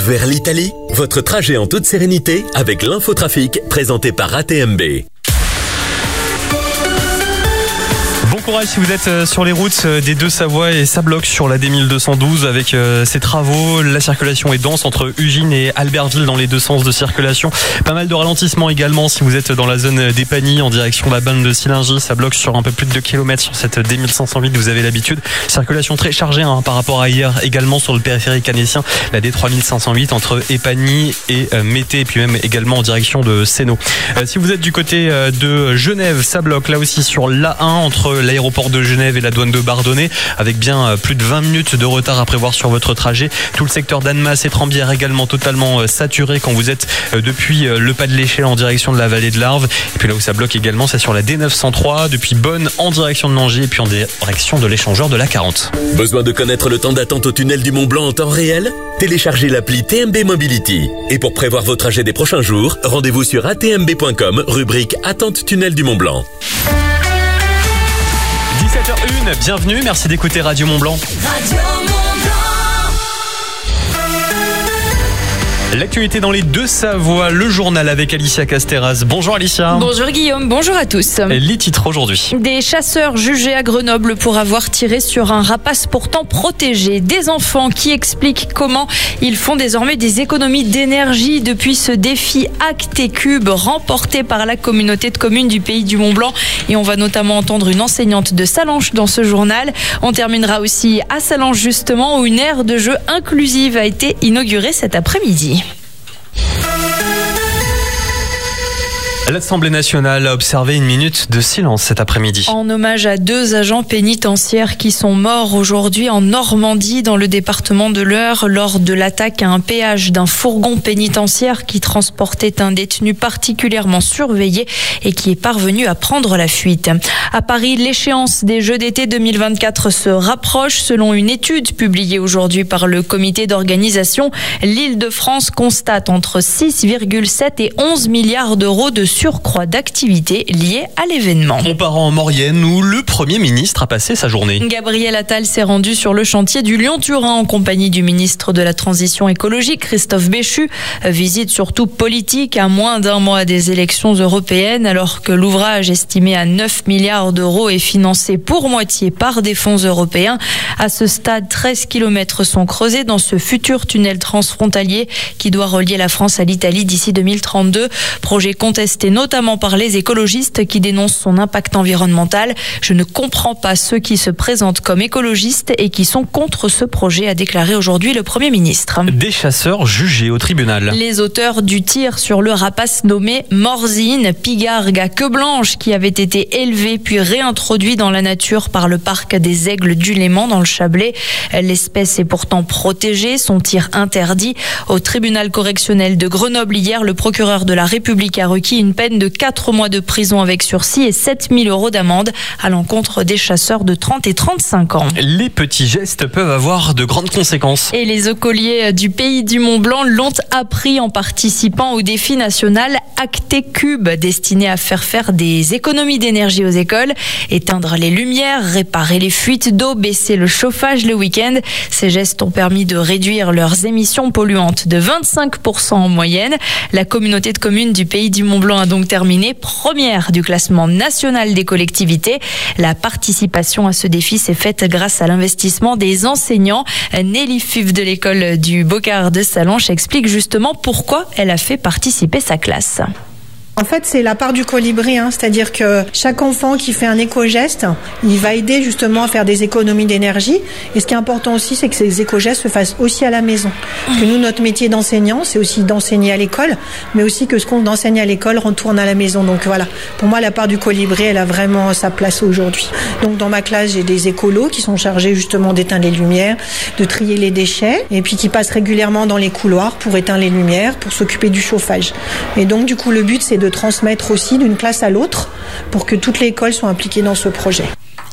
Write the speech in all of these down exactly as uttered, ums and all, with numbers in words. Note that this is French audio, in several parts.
vers l'Italie? Votre trajet en toute sérénité avec l'infotrafic présenté par A T M B. Bon courage si vous êtes sur les routes des Deux-Savoies et ça bloque sur la D mille deux cent douze avec ces travaux. La circulation est dense entre Ugine et Albertville dans les deux sens de circulation. Pas mal de ralentissements également si vous êtes dans la zone d'Épagny en direction de la bande de Sillingy. Ça bloque sur un peu plus de deux kilomètres sur cette D mille cinq cent huit, vous avez l'habitude. Circulation très chargée hein, par rapport à hier également sur le périphérique annécien. La D trois mille cinq cent huit entre Épagny et euh, Mété et puis même également en direction de Sénaux. Euh, si vous êtes du côté euh, de Genève, ça bloque là aussi sur l'A un entre la L'aéroport de Genève et la douane de Bardonnay avec bien plus de vingt minutes de retard à prévoir sur votre trajet. Tout le secteur d'Annemasse et Trembières également totalement saturé quand vous êtes depuis le pas de l'échelle en direction de la vallée de l'Arve. Et puis là où ça bloque également, c'est sur la D neuf cent trois depuis Bonn en direction de Nangis et puis en direction de l'échangeur de l'A quarante. Besoin de connaître le temps d'attente au tunnel du Mont Blanc en temps réel? Téléchargez l'appli T M B Mobility. Et pour prévoir vos trajets des prochains jours, rendez-vous sur a t m b point com, rubrique Attente tunnel du Mont Blanc. dix-sept heures une, bienvenue, merci d'écouter Radio Mont Blanc. Radio Mont Blanc. L'actualité dans les Deux-Savoies, le journal avec Alicia Casteras. Bonjour Alicia. Bonjour Guillaume, bonjour à tous. Les titres aujourd'hui. Des chasseurs jugés à Grenoble pour avoir tiré sur un rapace pourtant protégé. Des enfants qui expliquent comment ils font désormais des économies d'énergie depuis ce défi Acte Cube remporté par la communauté de communes du Pays du Mont Blanc. Et on va notamment entendre une enseignante de Sallanches dans ce journal. On terminera aussi à Sallanches justement où une aire de jeu inclusive a été inaugurée cet après-midi. L'Assemblée nationale a observé une minute de silence cet après-midi. En hommage à deux agents pénitentiaires qui sont morts aujourd'hui en Normandie, dans le département de l'Eure, lors de l'attaque à un péage d'un fourgon pénitentiaire qui transportait un détenu particulièrement surveillé et qui est parvenu à prendre la fuite. À Paris, l'échéance des Jeux d'été deux mille vingt-quatre se rapproche. Selon une étude publiée aujourd'hui par le comité d'organisation, l'Île-de-France constate entre six virgule sept et onze milliards d'euros de surcroît d'activité liée à l'événement. On part en Maurienne où le Premier ministre a passé sa journée. Gabriel Attal s'est rendu sur le chantier du Lyon-Turin en compagnie du ministre de la Transition écologique, Christophe Béchu. Visite surtout politique à moins d'un mois des élections européennes, alors que l'ouvrage estimé à neuf milliards d'euros est financé pour moitié par des fonds européens. À ce stade, treize kilomètres sont creusés dans ce futur tunnel transfrontalier qui doit relier la France à l'Italie d'ici deux mille trente-deux. Projet contesté notamment par les écologistes qui dénoncent son impact environnemental. Je ne comprends pas ceux qui se présentent comme écologistes et qui sont contre ce projet, a déclaré aujourd'hui le Premier ministre. Des chasseurs jugés au tribunal. Les auteurs du tir sur le rapace nommé Morzine, pigargue à queue blanche, qui avait été élevé puis réintroduit dans la nature par le parc des Aigles du Léman dans le Chablais. L'espèce est pourtant protégée, son tir interdit. Au tribunal correctionnel de Grenoble hier, le procureur de la République a requis une peine de quatre mois de prison avec sursis et sept mille euros d'amende à l'encontre des chasseurs de trente et trente-cinq ans. Les petits gestes peuvent avoir de grandes conséquences. Et les écoliers du Pays du Mont Blanc l'ont appris en participant au défi national Acte Cube, destiné à faire faire des économies d'énergie aux écoles, éteindre les lumières, réparer les fuites d'eau, baisser le chauffage le week-end. Ces gestes ont permis de réduire leurs émissions polluantes de vingt-cinq pour cent en moyenne. La communauté de communes du Pays du Mont Blanc a donc terminé première du classement national des collectivités. La participation à ce défi s'est faite grâce à l'investissement des enseignants. Nelly Fuve de l'école du Bocard de Sallanches explique justement pourquoi elle a fait participer sa classe. En fait, c'est la part du colibri, hein, c'est-à-dire que chaque enfant qui fait un éco-geste, il va aider justement à faire des économies d'énergie. Et ce qui est important aussi, c'est que ces éco-gestes se fassent aussi à la maison. Parce que nous, notre métier d'enseignant, c'est aussi d'enseigner à l'école, mais aussi que ce qu'on enseigne à l'école retourne à la maison. Donc voilà, pour moi, la part du colibri, elle a vraiment sa place aujourd'hui. Donc dans ma classe, j'ai des écolos qui sont chargés justement d'éteindre les lumières, de trier les déchets, et puis qui passent régulièrement dans les couloirs pour éteindre les lumières, pour s'occuper du chauffage. Et donc du coup, le but, c'est de de transmettre aussi d'une classe à l'autre pour que toutes les écoles soient impliquées dans ce projet.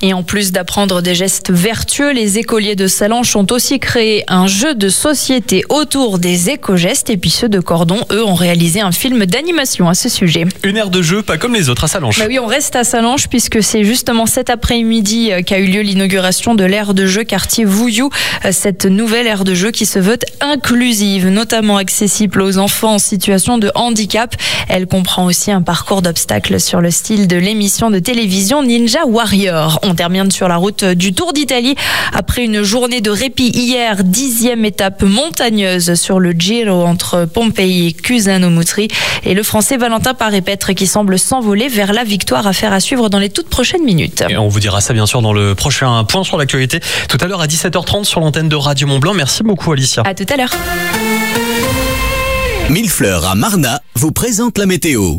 Et en plus d'apprendre des gestes vertueux, les écoliers de Sallanches ont aussi créé un jeu de société autour des éco-gestes. Et puis ceux de Cordon, eux, ont réalisé un film d'animation à ce sujet. Une aire de jeu pas comme les autres à Sallanches. Bah oui, on reste à Sallanches puisque c'est justement cet après-midi qu'a eu lieu l'inauguration de l'aire de jeu quartier Vouillou. Cette nouvelle aire de jeu qui se veut inclusive, notamment accessible aux enfants en situation de handicap. Elle comprend aussi un parcours d'obstacles sur le style de l'émission de télévision Ninja Warrior. On termine sur la route du Tour d'Italie. Après une journée de répit hier, dixième étape montagneuse sur le Giro entre Pompéi et Cusano-Moutry. Et le Français Valentin Paré-Petre qui semble s'envoler vers la victoire, affaire à suivre dans les toutes prochaines minutes. Et on vous dira ça bien sûr dans le prochain point sur l'actualité. Tout à l'heure à dix-sept heures trente sur l'antenne de Radio Mont-Blanc. Merci beaucoup Alicia. À tout à l'heure. Millefleurs à Marnat vous présente la météo.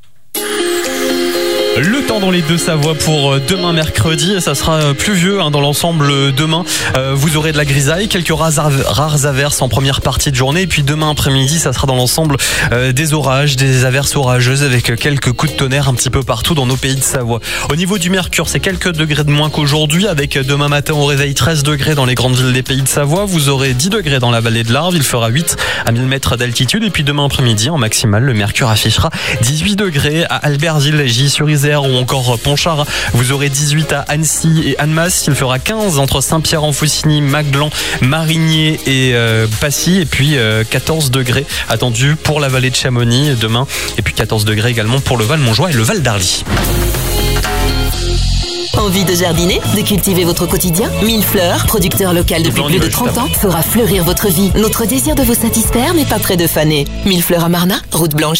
Le temps dans les Deux-Savoies pour demain mercredi, ça sera pluvieux hein, dans l'ensemble demain. Euh, vous aurez de la grisaille, quelques rares, rares averses en première partie de journée. Et puis demain après-midi, ça sera dans l'ensemble euh, des orages, des averses orageuses avec quelques coups de tonnerre un petit peu partout dans nos pays de Savoie. Au niveau du mercure, c'est quelques degrés de moins qu'aujourd'hui, avec demain matin au réveil treize degrés dans les grandes villes des pays de Savoie. Vous aurez dix degrés dans la vallée de l'Arve, il fera huit à mille mètres d'altitude. Et puis demain après-midi, en maximale, le mercure affichera dix-huit degrés à Albertville, Gy-sur-Isère ou encore Pontcharra. Vous aurez dix-huit à Annecy et Annemasse. Il fera quinze entre Saint-Pierre-en-Faucigny, Maglan, Marigné et euh, Passy. Et puis euh, quatorze degrés attendus pour la vallée de Chamonix demain. Et puis quatorze degrés également pour le Val-Montjoie et le Val d'Arly. Envie de jardiner, de cultiver votre quotidien? Millefleurs, producteur local depuis plus de trente ans, fera fleurir votre vie. Notre désir de vous satisfaire n'est pas près de faner. Millefleurs à Marnat, route blanche.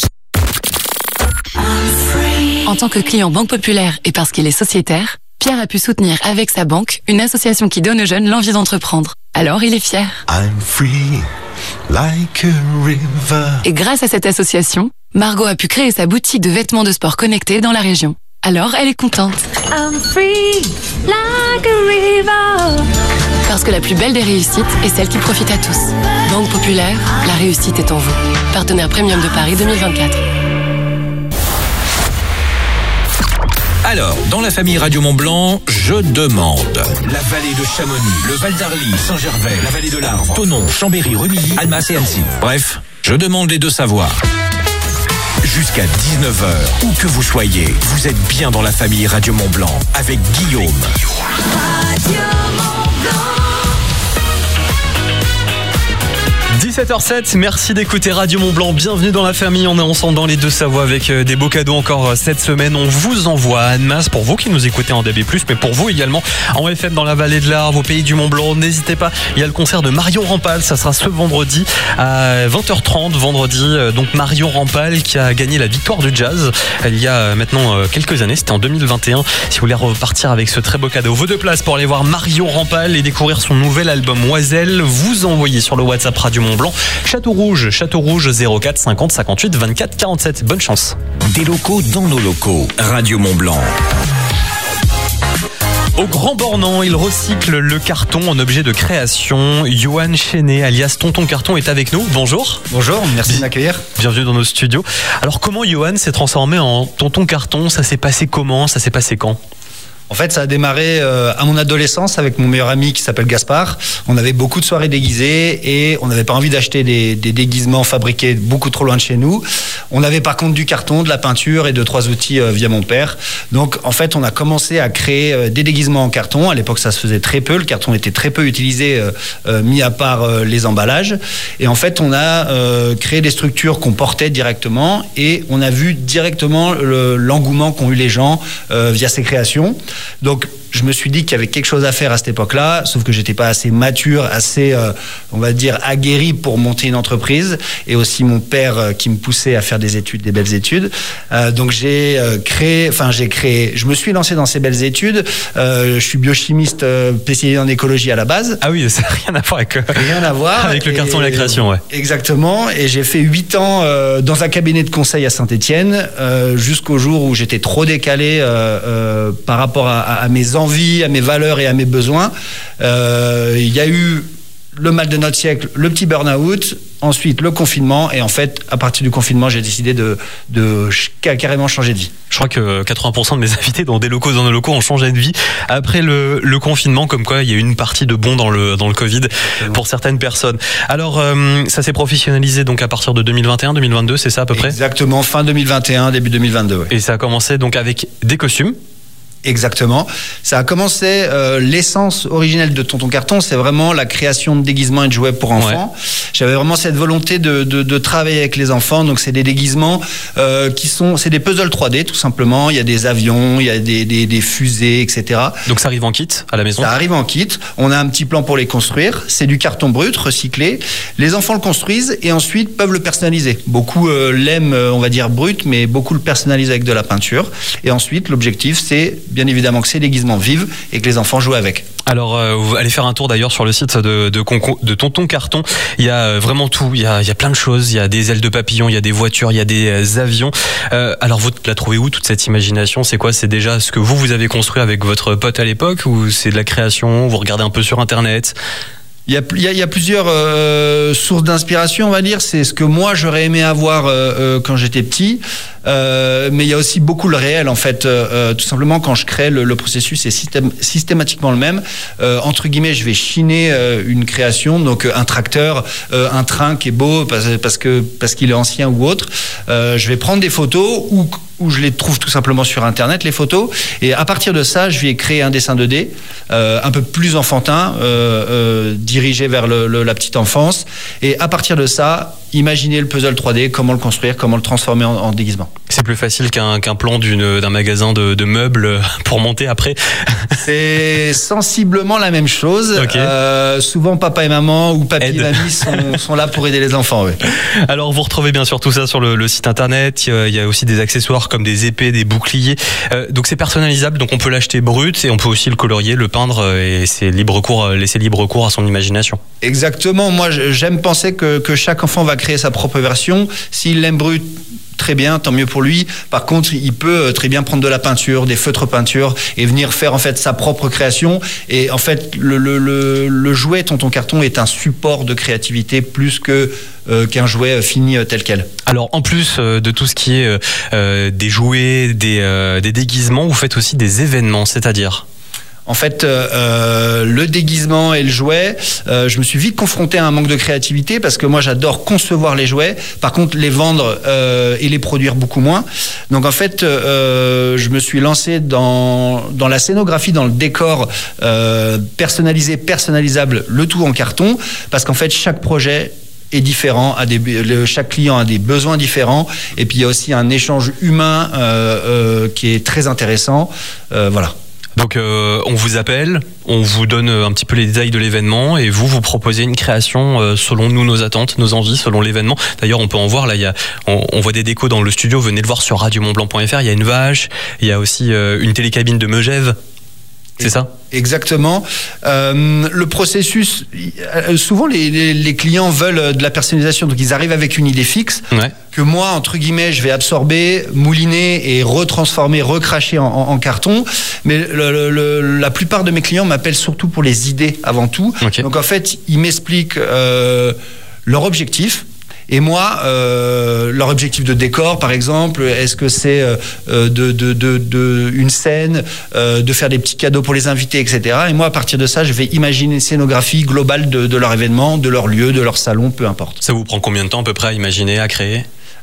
En tant que client Banque Populaire et parce qu'il est sociétaire, Pierre a pu soutenir avec sa banque une association qui donne aux jeunes l'envie d'entreprendre. Alors il est fier. I'm free, like a river. Et grâce à cette association, Margot a pu créer sa boutique de vêtements de sport connectés dans la région. Alors elle est contente. I'm free, like a river. Parce que la plus belle des réussites est celle qui profite à tous. Banque Populaire, la réussite est en vous. Partenaire Premium de Paris deux mille vingt-quatre. Alors, dans la famille Radio Mont-Blanc, je demande. La vallée de Chamonix, le Val d'Arly, Saint-Gervais, la vallée de l'Arve, Thonon, Chambéry, Rumilly, Annemasse et Annecy. Bref, je demande les Deux-Savoies. Jusqu'à dix-neuf heures, où que vous soyez, vous êtes bien dans la famille Radio Mont-Blanc avec Guillaume. Radio Mont-Blanc. dix-sept heures sept, merci d'écouter Radio Mont-Blanc. Bienvenue dans la famille. On est ensemble dans les Deux-Savoies avec des beaux cadeaux encore cette semaine. On vous envoie à Annemasse pour vous qui nous écoutez en D A B plus, mais pour vous également en F M dans la vallée de l'Arve, au pays du Mont-Blanc. N'hésitez pas, il y a le concert de Marion Rampal. Ça sera ce vendredi à vingt heures trente. Vendredi, donc Marion Rampal qui a gagné la victoire du jazz il y a maintenant quelques années. C'était en deux mille vingt et un. Si vous voulez repartir avec ce très beau cadeau, vos deux places pour aller voir Marion Rampal et découvrir son nouvel album Oiselle, vous envoyez sur le WhatsApp Radio Mont-Blanc. Château Rouge, Château Rouge zéro quatre cinquante cinquante-huit vingt-quatre quarante-sept. Bonne chance. Des locaux dans nos locaux. Radio Mont-Blanc. Au Grand Bornand, il recycle le carton en objet de création. Johan Chenet, alias Tonton Carton, est avec nous. Bonjour. Bonjour, merci de m'accueillir. Bienvenue dans nos studios. Alors, comment Johan s'est transformé en Tonton Carton? Ça s'est passé comment? Ça s'est passé quand? En fait, ça a démarré euh, à mon adolescence avec mon meilleur ami qui s'appelle Gaspard. On avait beaucoup de soirées déguisées et on n'avait pas envie d'acheter des, des déguisements fabriqués beaucoup trop loin de chez nous. On avait par contre du carton, de la peinture et deux, trois outils euh, via mon père. Donc, en fait, on a commencé à créer euh, des déguisements en carton. À l'époque, ça se faisait très peu. Le carton était très peu utilisé, euh, euh, mis à part euh, les emballages. Et en fait, on a euh, créé des structures qu'on portait directement et on a vu directement le, l'engouement qu'ont eu les gens euh, via ces créations. Donc, je me suis dit qu'il y avait quelque chose à faire à cette époque-là, sauf que j'étais pas assez mature, assez, euh, on va dire, aguerri pour monter une entreprise, et aussi mon père euh, qui me poussait à faire des études, des belles études. Euh, donc j'ai euh, créé, enfin j'ai créé, je me suis lancé dans ces belles études. Euh, je suis biochimiste euh, spécialisé en écologie à la base. Ah oui, ça n'a rien à voir avec, euh, rien à voir avec le et, carton et la création, ouais. Exactement. Et j'ai fait huit ans euh, dans un cabinet de conseil à Saint-Étienne, euh, jusqu'au jour où j'étais trop décalé euh, euh, par rapport à, à, à mes envies, à mes valeurs et à mes besoins. Euh, il y a eu le mal de notre siècle, le petit burn-out, ensuite le confinement, et en fait, à partir du confinement, j'ai décidé de, de carrément changer de vie. Je crois que quatre-vingts pour cent de mes invités dans des locaux, dans nos locaux, ont changé de vie après le, le confinement, comme quoi il y a eu une partie de bon dans le, dans le Covid pour certaines personnes. Alors, euh, ça s'est professionnalisé donc à partir de deux mille vingt et un, deux mille vingt-deux, c'est ça à peu près ? Exactement, fin deux mille vingt et un, début deux mille vingt-deux. Ouais. Et ça a commencé donc avec des costumes. Exactement. Ça a commencé, euh, l'essence originelle de Tonton Carton, c'est vraiment la création de déguisements et de jouets pour enfants. Ouais. J'avais vraiment cette volonté de, de, de travailler avec les enfants. Donc, c'est des déguisements euh, qui sont, c'est des puzzles trois D, tout simplement. Il y a des avions, il y a des, des, des fusées, et cetera. Donc, ça arrive en kit à la maison ? Ça arrive en kit. On a un petit plan pour les construire. C'est du carton brut, recyclé. Les enfants le construisent et ensuite peuvent le personnaliser. Beaucoup euh, l'aiment, on va dire, brut, mais beaucoup le personnalisent avec de la peinture. Et ensuite, l'objectif, c'est bien évidemment que ces déguisements vivent et que les enfants jouent avec. Alors, euh, vous allez faire un tour d'ailleurs sur le site de, de, de Tonton Carton. Il y a vraiment tout. Il y a, il y a plein de choses. Il y a des ailes de papillon, il y a des voitures, il y a des euh, avions. Euh, alors, vous la trouvez où, toute cette imagination ? C'est quoi ? C'est déjà ce que vous, vous avez construit avec votre pote à l'époque, ou c'est de la création ? Vous regardez un peu sur Internet ? Il y a, il y a, il y a plusieurs euh, sources d'inspiration, on va dire. C'est ce que moi, j'aurais aimé avoir euh, euh, quand j'étais petit. Euh, mais il y a aussi beaucoup le réel, en fait. Euh, tout simplement, quand je crée, le, le processus est systém- systématiquement le même. Euh, entre guillemets, je vais chiner euh, une création, donc un tracteur, euh, un train qui est beau parce, parce, que, parce qu'il est ancien ou autre. Euh, je vais prendre des photos ou... où je les trouve tout simplement sur Internet, les photos. Et à partir de ça, je vais créer un dessin deux D, euh, un peu plus enfantin, euh, euh, dirigé vers le, le, la petite enfance. Et à partir de ça, imaginer le puzzle trois D, comment le construire, comment le transformer en, en déguisement. C'est plus facile qu'un, qu'un plan d'une, d'un magasin de, de meubles pour monter après. C'est sensiblement la même chose. Okay. Euh, souvent, papa et maman ou papy Aide. et mamie sont, sont là pour aider les enfants. Oui. Alors, vous retrouvez bien sûr tout ça sur le, le site internet. Il y a aussi des accessoires comme des épées, des boucliers. Euh, donc, c'est personnalisable. Donc, on peut l'acheter brut et on peut aussi le colorier, le peindre et c'est libre cours, laisser libre cours à son imagination. Exactement. Moi, j'aime penser que, que chaque enfant va créer sa propre version. S'il l'aime brut, très bien, tant mieux pour lui. Par contre, il peut très bien prendre de la peinture, des feutres peinture et venir faire en fait sa propre création. Et en fait, le, le, le, le jouet Tonton Carton est un support de créativité plus que euh, qu'un jouet fini tel quel. Alors, en plus euh, de tout ce qui est euh, des jouets, des, euh, des déguisements, vous faites aussi des événements, c'est-à-dire ? En fait, euh, le déguisement et le jouet, euh, je me suis vite confronté à un manque de créativité parce que moi, j'adore concevoir les jouets. Par contre, les vendre euh, et les produire beaucoup moins. Donc, en fait, euh, je me suis lancé dans, dans la scénographie, dans le décor euh, personnalisé, personnalisable, le tout en carton. Parce qu'en fait, chaque projet est différent, a des, le, chaque client a des besoins différents. Et puis, il y a aussi un échange humain euh, euh, qui est très intéressant. Euh, voilà. Donc euh, on vous appelle, on vous donne un petit peu les détails de l'événement et vous, vous proposez une création euh, selon nous, nos attentes, nos envies, selon l'événement. D'ailleurs, on peut en voir, là, il y a, on, on voit des décos dans le studio, venez le voir sur radio mont blanc point f r, il y a une vache, il y a aussi euh, une télécabine de Megève. C'est ça ? Exactement. Euh, le processus, souvent les, les, les clients veulent de la personnalisation, donc ils arrivent avec une idée fixe ouais. que moi, entre guillemets, je vais absorber, mouliner et retransformer, recracher en, en, en carton. Mais le, le, la plupart de mes clients m'appellent surtout pour les idées avant tout. Okay. Donc en fait, ils m'expliquent euh, leur objectif. Et moi, euh, leur objectif de décor, par exemple, est-ce que c'est euh, de, de, de, de une scène, euh, de faire des petits cadeaux pour les invités, et cetera. Et moi, à partir de ça, je vais imaginer une scénographie globale de, de leur événement, de leur lieu, de leur salon, peu importe. Ça vous prend combien de temps à peu près à imaginer, à créer ?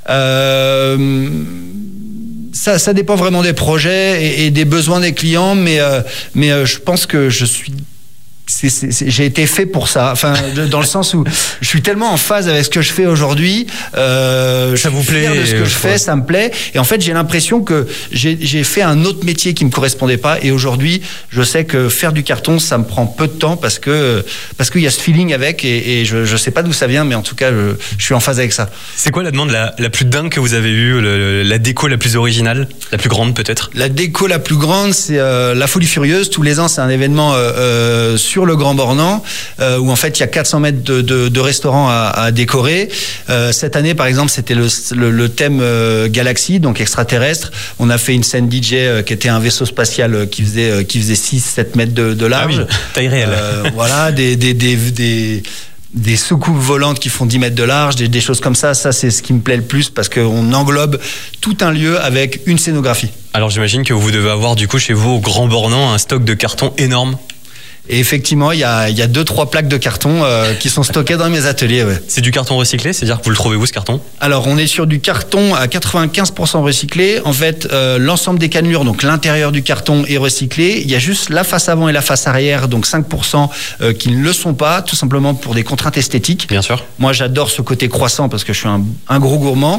euh, ça, ça dépend vraiment des projets et, et des besoins des clients, mais, euh, mais euh, je pense que je suis... C'est, c'est, c'est, j'ai été fait pour ça, enfin, de, dans le sens où je suis tellement en phase avec ce que je fais aujourd'hui, euh, ça je vous suis plaît fier de ce que je fais, ça me plaît, et en fait j'ai l'impression que j'ai, j'ai fait un autre métier qui me correspondait pas, et aujourd'hui je sais que faire du carton ça me prend peu de temps parce que parce qu'il y a ce feeling avec, et, et je, je sais pas d'où ça vient, mais en tout cas je, je suis en phase avec ça. C'est quoi la demande la, la plus dingue que vous avez eue, le, la déco la plus originale, la plus grande peut-être ? La déco la plus grande, c'est euh, la Folie Furieuse. Tous les ans c'est un événement euh, euh, sur le Grand Bornand, euh, où en fait il y a quatre cents mètres de, de, de restaurants à, à décorer. Euh, cette année, par exemple, c'était le, le, le thème euh, galaxie, donc extraterrestre. On a fait une scène D J euh, qui était un vaisseau spatial euh, qui faisait euh, qui faisait six sept mètres de, de large. Ah oui, taille réelle. Euh, voilà, des des des, des des soucoupes volantes qui font dix mètres de large, des, des choses comme ça. Ça, c'est ce qui me plaît le plus parce qu'on englobe tout un lieu avec une scénographie. Alors j'imagine que vous devez avoir du coup chez vous au Grand Bornand un stock de carton énorme. Et effectivement, il y a, il y a deux, trois plaques de carton euh, qui sont stockées dans mes ateliers. Ouais. C'est du carton recyclé, c'est-à-dire que vous le trouvez où ce carton ? Alors, on est sur du carton à quatre-vingt-quinze pour cent recyclé. En fait, euh, l'ensemble des cannelures, donc l'intérieur du carton est recyclé. Il y a juste la face avant et la face arrière, donc cinq pour cent euh, qui ne le sont pas, tout simplement pour des contraintes esthétiques. Bien sûr. Moi, j'adore ce côté croissant parce que je suis un, un gros gourmand.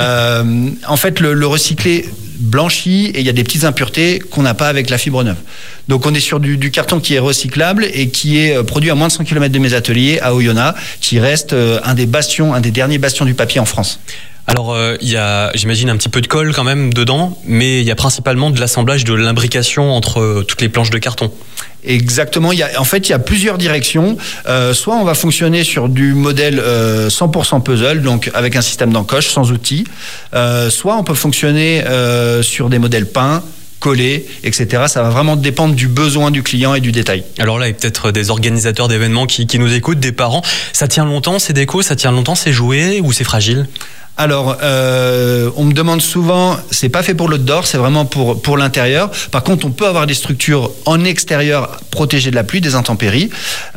euh, en fait, le, le recyclé blanchi et il y a des petites impuretés qu'on n'a pas avec la fibre neuve. Donc on est sur du, du carton qui est recyclable et qui est produit à moins de cent kilomètres de mes ateliers à Oyonnax, qui reste un des bastions, un des derniers bastions du papier en France. Alors euh, il y a, j'imagine, un petit peu de colle quand même dedans, mais il y a principalement de l'assemblage, de l'imbrication entre euh, toutes les planches de carton. Exactement. Il y a, en fait, il y a plusieurs directions. Euh, soit on va fonctionner sur du modèle euh, cent pour cent puzzle, donc avec un système d'encoche, sans outils. Euh, soit on peut fonctionner euh, sur des modèles peints, collés, et cetera. Ça va vraiment dépendre du besoin du client et du détail. Alors là, il y a peut-être des organisateurs d'événements qui, qui nous écoutent, des parents. Ça tient longtemps ces décos, ça tient longtemps ces jouets ou c'est fragile ? Alors, euh, on me demande souvent, c'est pas fait pour l'outdoor, c'est vraiment pour pour l'intérieur. Par contre, on peut avoir des structures en extérieur protégées de la pluie, des intempéries.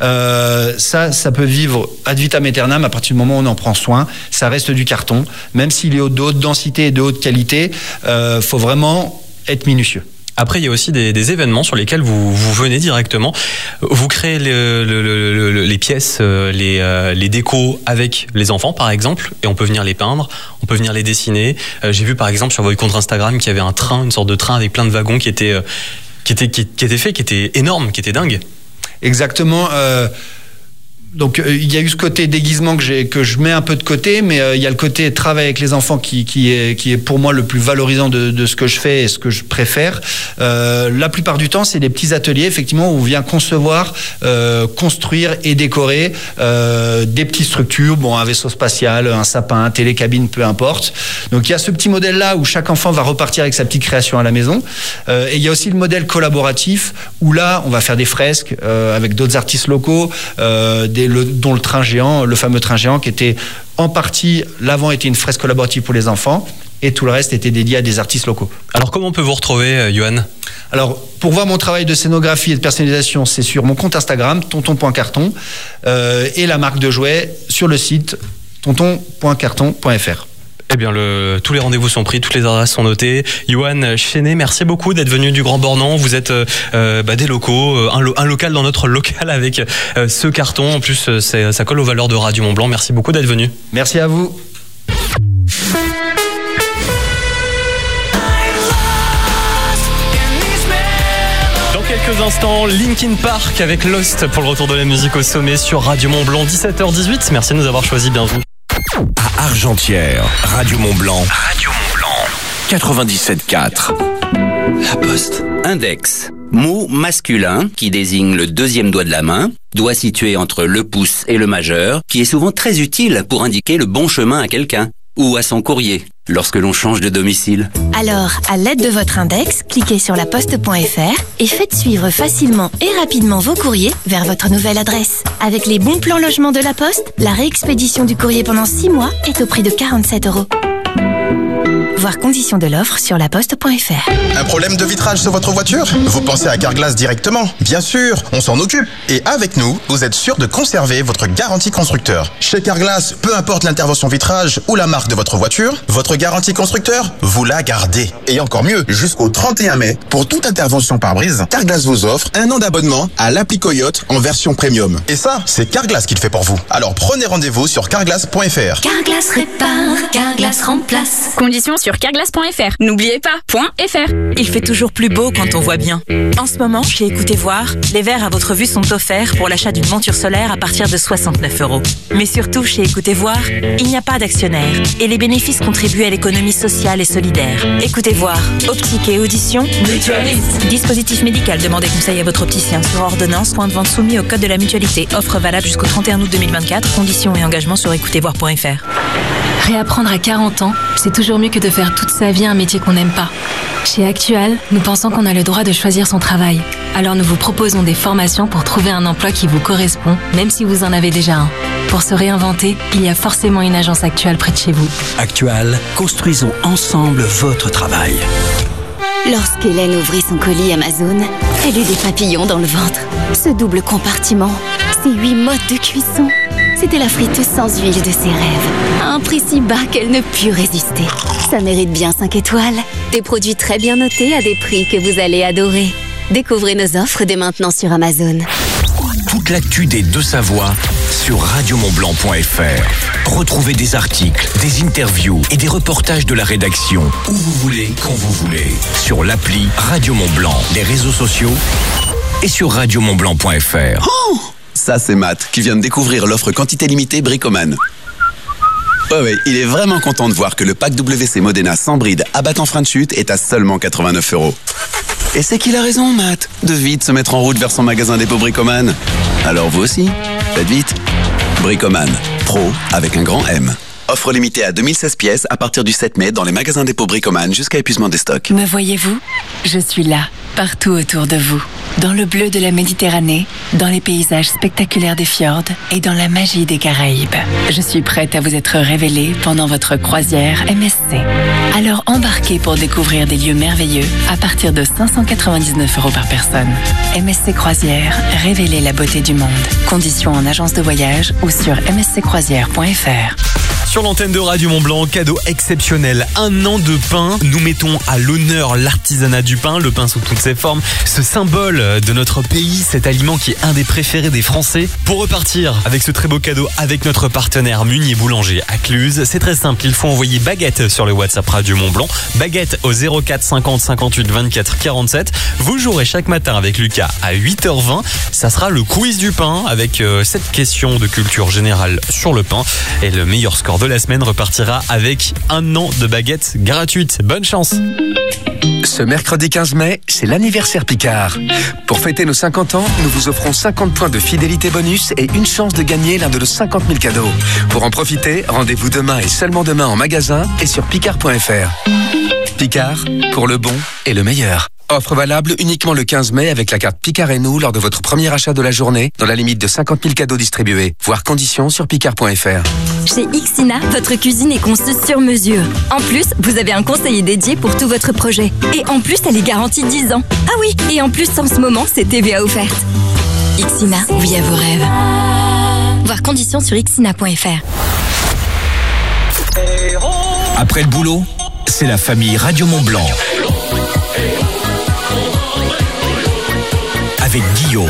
Euh, ça, ça peut vivre ad vitam aeternam à partir du moment où on en prend soin. Ça reste du carton, même s'il est de haute densité et de haute qualité. Euh, faut vraiment être minutieux. Après, il y a aussi des, des événements sur lesquels vous, vous venez directement. Vous créez le, le, le, le, les pièces, les, euh, les décos avec les enfants, par exemple, et on peut venir les peindre, on peut venir les dessiner. Euh, j'ai vu, par exemple, sur votre compte Instagram qu'il y avait un train, une sorte de train avec plein de wagons qui était, euh, qui était, qui, qui était fait, qui était énorme, qui était dingue. Exactement. Euh... Donc euh, il y a eu ce côté déguisement que j'ai que je mets un peu de côté, mais euh, il y a le côté travail avec les enfants qui qui est qui est pour moi le plus valorisant de de ce que je fais et ce que je préfère. Euh, la plupart du temps, c'est des petits ateliers effectivement où on vient concevoir, euh, construire et décorer euh, des petites structures, bon un vaisseau spatial, un sapin, un télécabine, peu importe. Donc il y a ce petit modèle là où chaque enfant va repartir avec sa petite création à la maison. Euh, et il y a aussi le modèle collaboratif où là on va faire des fresques euh, avec d'autres artistes locaux, euh, des Le, dont le train géant, le fameux train géant qui était en partie, l'avant était une fresque collaborative pour les enfants et tout le reste était dédié à des artistes locaux. Alors comment on peut vous retrouver, Johan ? Alors pour voir mon travail de scénographie et de personnalisation, c'est sur mon compte Instagram, tonton point carton, euh, et la marque de jouets sur le site tonton point carton point f r. Eh bien, le, tous les rendez-vous sont pris, toutes les adresses sont notées. Johan Chenet, merci beaucoup d'être venu du Grand Bornand. Vous êtes euh, bah, des locaux, un, lo, un local dans notre local avec euh, ce carton. En plus, c'est, ça colle aux valeurs de Radio Mont Blanc. Merci beaucoup d'être venu. Merci à vous. Dans quelques instants, Linkin Park avec Lost pour le retour de la musique au sommet sur Radio Mont Blanc, dix-sept heures dix-huit. Merci de nous avoir choisis, bienvenue. À Argentière, Radio Mont Blanc. Radio Mont Blanc. quatre-vingt-dix-sept quatre. La Poste. Index. Mot masculin qui désigne le deuxième doigt de la main, doigt situé entre le pouce et le majeur, qui est souvent très utile pour indiquer le bon chemin à quelqu'un ou à son courrier lorsque l'on change de domicile. Alors, à l'aide de votre index, cliquez sur laposte point f r et faites suivre facilement et rapidement vos courriers vers votre nouvelle adresse. Avec les bons plans logement de la Poste, la réexpédition du courrier pendant six mois est au prix de quarante-sept euros. Voir conditions de l'offre sur laposte point f r. Un problème de vitrage sur votre voiture ? Vous pensez à Carglass directement ? Bien sûr, on s'en occupe. Et avec nous, vous êtes sûr de conserver votre garantie constructeur. Chez Carglass, peu importe l'intervention vitrage ou la marque de votre voiture, votre garantie constructeur, vous la gardez. Et encore mieux, jusqu'au trente et un mai, pour toute intervention pare-brise, Carglass vous offre un an d'abonnement à l'appli Coyote en version premium. Et ça, c'est Carglass qui le fait pour vous. Alors prenez rendez-vous sur carglass point f r. Carglass répare, Carglass remplace. Conditions sur carglass point f r. N'oubliez pas, .fr. Il fait toujours plus beau quand on voit bien. En ce moment, chez Écoutez Voir, les verres à votre vue sont offerts pour l'achat d'une monture solaire à partir de soixante-neuf euros. Mais surtout, chez Écoutez Voir, il n'y a pas d'actionnaire et les bénéfices contribuent à l'économie sociale et solidaire. Écoutez Voir, optique et audition, mutualiste. Dispositif médical, demandez conseil à votre opticien sur ordonnance, point de vente soumis au code de la mutualité. Offre valable jusqu'au trente et un août deux mille vingt-quatre. Conditions et engagements sur écoutez voir point f r. Réapprendre à quarante ans, c'est toujours mieux que de faire toute sa vie un métier qu'on n'aime pas. Chez Actual, nous pensons qu'on a le droit de choisir son travail. Alors nous vous proposons des formations pour trouver un emploi qui vous correspond, même si vous en avez déjà un. Pour se réinventer, il y a forcément une agence Actual près de chez vous. Actual, construisons ensemble votre travail. Lorsqu'Hélène ouvrit son colis Amazon, elle eut des papillons dans le ventre. Ce double compartiment, ces huit modes de cuisson, c'était la friteuse sans huile de ses rêves. À un prix si bas qu'elle ne put résister. Ça mérite bien cinq étoiles. Des produits très bien notés à des prix que vous allez adorer. Découvrez nos offres dès maintenant sur Amazon. Toute l'actu des Deux-Savoies sur radio mont blanc point f r. Retrouvez des articles, des interviews et des reportages de la rédaction où vous voulez, quand vous voulez. Sur l'appli Radio Mont Blanc, les réseaux sociaux et sur radio mont blanc point f r. Oh, ça c'est Matt qui vient de découvrir l'offre quantité limitée Bricoman. Ouais, ouais, il est vraiment content de voir que le pack W C Modena sans bride abattant frein de chute est à seulement quatre-vingt-neuf euros. Et c'est qu'il a raison, Matt, de vite se mettre en route vers son magasin dépôt Bricoman. Alors vous aussi, faites vite. Bricoman, pro avec un grand M. Offre limitée à deux mille seize pièces à partir du sept mai dans les magasins dépôt Bricoman jusqu'à épuisement des stocks. Me voyez-vous ? Je suis là, partout autour de vous. Dans le bleu de la Méditerranée, dans les paysages spectaculaires des fjords et dans la magie des Caraïbes. Je suis prête à vous être révélée pendant votre croisière M S C. Alors embarquez pour découvrir des lieux merveilleux à partir de cinq cent quatre-vingt-dix-neuf euros par personne. M S C Croisière, révélez la beauté du monde. Conditions en agence de voyage ou sur m s c croisière point f r. Sur l'antenne de Radio Mont Blanc, cadeau exceptionnel, un an de pain. Nous mettons à l'honneur l'artisanat du pain, le pain sous toutes ses formes, ce symbole de notre pays, cet aliment qui est un des préférés des Français. Pour repartir avec ce très beau cadeau avec notre partenaire Munier Boulanger à Cluse, c'est très simple, il faut envoyer baguette sur le WhatsApp Radio Mont Blanc, baguette au zéro quatre cinquante cinquante-huit vingt-quatre quarante-sept. Vous jouerez chaque matin avec Lucas à huit heures vingt. Ça sera le quiz du pain avec euh, cette question de culture générale sur le pain. Et le meilleur score de la semaine repartira avec un an de baguette gratuite. Bonne chance. Ce mercredi quinze mai, c'est l'anniversaire Picard. Pour fêter nos cinquante ans, nous vous offrons cinquante points de fidélité bonus et une chance de gagner l'un de nos cinquante mille cadeaux. Pour en profiter, rendez-vous demain et seulement demain en magasin et sur picard point f r. Picard, pour le bon et le meilleur. Offre valable uniquement le quinze mai avec la carte Picard et nous lors de votre premier achat de la journée, dans la limite de cinquante mille cadeaux distribués. Voir conditions sur picard point f r. Chez Ixina, votre cuisine est conçue sur mesure. En plus, vous avez un conseiller dédié pour tout votre projet. Et en plus, elle est garantie dix ans. Ah oui, et en plus, en ce moment, c'est T V A offerte. Ixina, oui à vos rêves. Voir conditions sur ixina point f r. Après le boulot, c'est la famille Radio Mont Blanc. Avec Guillaume.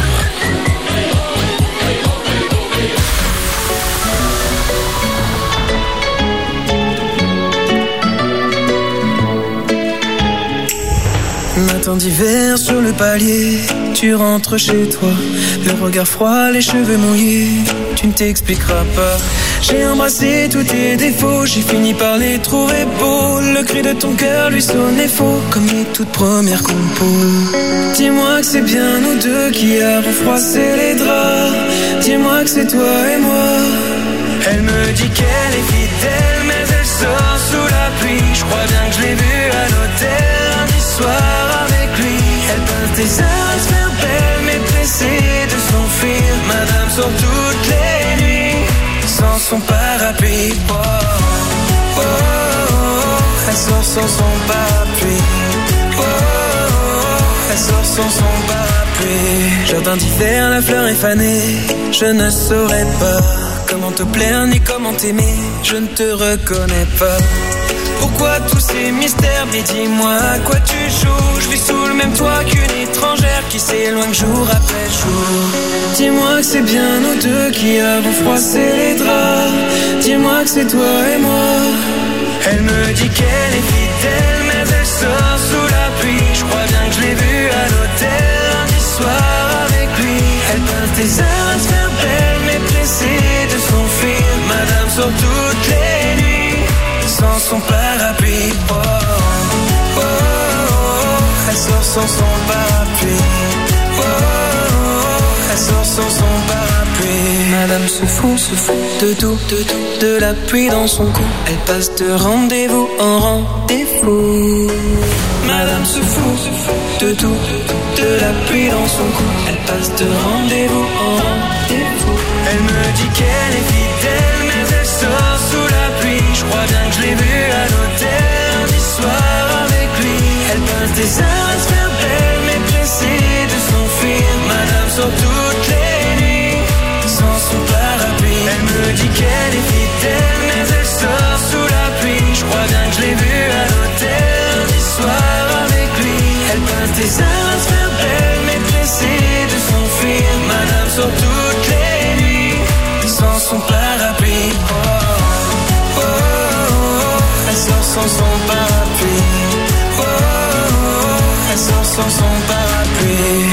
Matin d'hiver sur le palier, tu rentres chez toi, le regard froid, les cheveux mouillés, tu ne t'expliqueras pas. J'ai embrassé tous tes défauts, j'ai fini par les trouver beaux. Le cri de ton cœur lui sonnait faux, comme les toutes premières compos. Dis-moi que c'est bien nous deux qui avons froissé les draps. Dis-moi que c'est toi et moi. Elle me dit qu'elle est fidèle, mais elle sort sous la pluie. Je crois bien que je l'ai vue à l'hôtel lundi soir avec lui. Elle peint des heures à se faire belle, mais pressée de s'enfuir. Madame sort toutes les nuits sans son parapluie. Oh, oh, oh, oh. Elle sort sans son parapluie. Oh, oh, oh. Elle sort sans son parapluie. Jardin d'hiver, la fleur est fanée. Je ne saurais pas comment te plaire ni comment t'aimer. Je ne te reconnais pas. Pourquoi tous ces mystères? Mais dis-moi à quoi tu joues. Je vis sous le même toit qu'une étrangère qui s'éloigne jour après jour. Dis-moi que c'est bien nous deux qui avons froissé les draps. Dis-moi que c'est toi et moi. Elle me dit qu'elle est fidèle, mais elle sort sous la pluie. Je crois bien que je l'ai vue à l'hôtel lundi soir avec lui. Elle peint des heures à se faire belle, mais pressée de s'enfuir. Madame sort toutes les nuits sans son parapluie. Oh, oh, oh, oh. Elle sort sans son parapluie. Oh, oh, oh. Elle sort sans son parapluie. Madame se fout, se fout de tout, de tout, de la pluie dans son cou. Elle passe de rendez-vous en rendez-vous. Madame se fout, se fout de tout, de la pluie dans son cou. Elle passe de rendez-vous en rendez-vous. Elle me dit qu'elle est fidèle, mais elle sort sous la pluie. Je crois bien que je l'ai vue à l'hôtel lundi soir avec lui. Elle passe des heures à se faire belle, mais pressée de s'enfuir. Madame sort toutes les nuits sans son parapluie. Elle me dit qu'elle est fidèle, mais elle sort sous la pluie. Je crois bien que je l'ai vue à l'hôtel lundi soir avec lui. Elle passe des heures à se faire belle, mais pressée de s'enfuir. Madame sort toutes les nuits sans son parapluie. Oh, oh, oh, oh. Elle sort sans son parapluie. Oh, oh, oh. Elle sort sans son parapluie.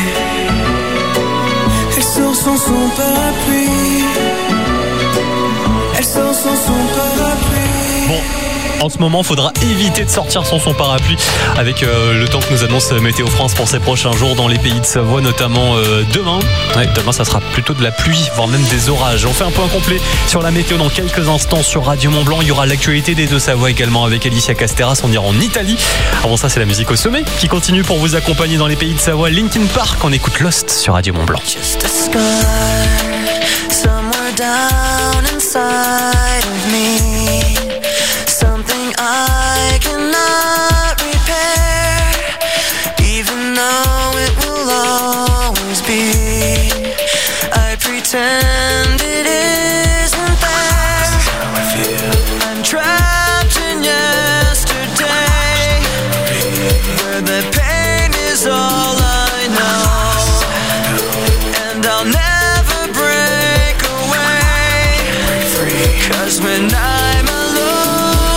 Elle sort sans son parapluie. Elle sort sans son parapluie. Bon. En ce moment, il faudra éviter de sortir sans son parapluie avec euh, le temps que nous annonce Météo France pour ces prochains jours dans les pays de Savoie, notamment euh, demain. Ouais, demain, ça sera plutôt de la pluie, voire même des orages. On fait un point complet sur la météo dans quelques instants sur Radio Mont-Blanc. Il y aura l'actualité des Deux-Savoie également avec Alicia Casteras. On ira en Italie. Avant ça, c'est la musique au sommet qui continue pour vous accompagner dans les pays de Savoie. Linkin Park, on écoute Lost sur Radio Mont-Blanc. Just a scar, somewhere down inside of me. Something I cannot repair, even though it will always be. I pretend it isn't there. That's how I feel. I'm trapped in yesterday, where the pain is all I know, and I'll never break away. Cause when I'm alone,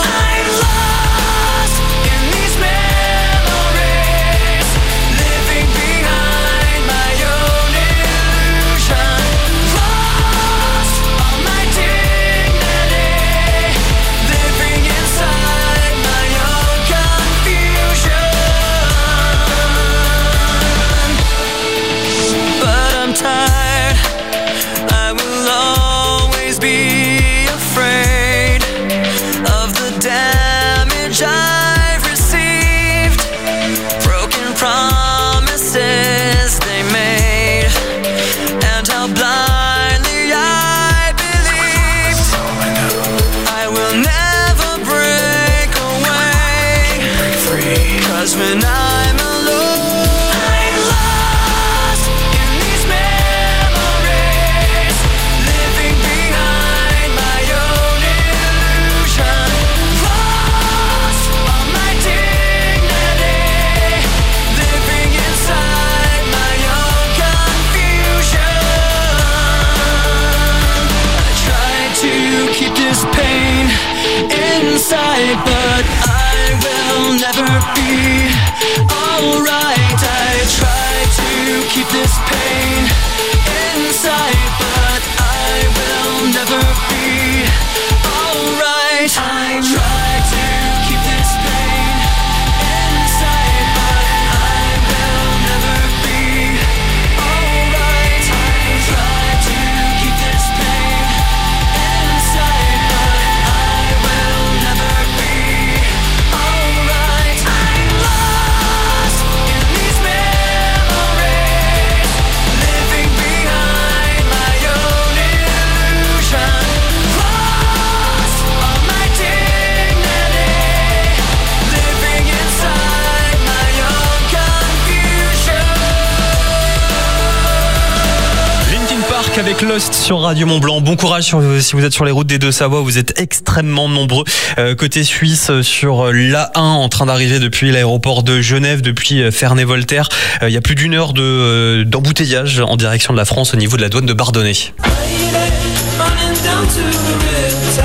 when I'm alone, I'm lost in these memories, living behind my own illusion, lost all my dignity, living inside my own confusion. I try to keep this pain inside, but I will never be alright. I try to keep this pain inside, but I will never be alright. I try to keep this pain inside, but I will never be alright. I try to keep this pain inside, but I will never be alright. I'm lost in these memories, living behind my own illusion, lost all my dignity, living inside my own confusion. Linkin Park avec Lost sur Radio Mont-Blanc. Bon courage sur, si vous êtes sur les routes des Deux-Savoie. Vous êtes extrêmement nombreux. Euh, côté suisse, sur l'A un, en train d'arriver depuis l'aéroport de Genève, depuis Ferney-Voltaire. Euh, il y a plus d'une heure de, euh, d'embouteillage en direction de la France au niveau de la douane de Bardonnay. Running down to the riptide.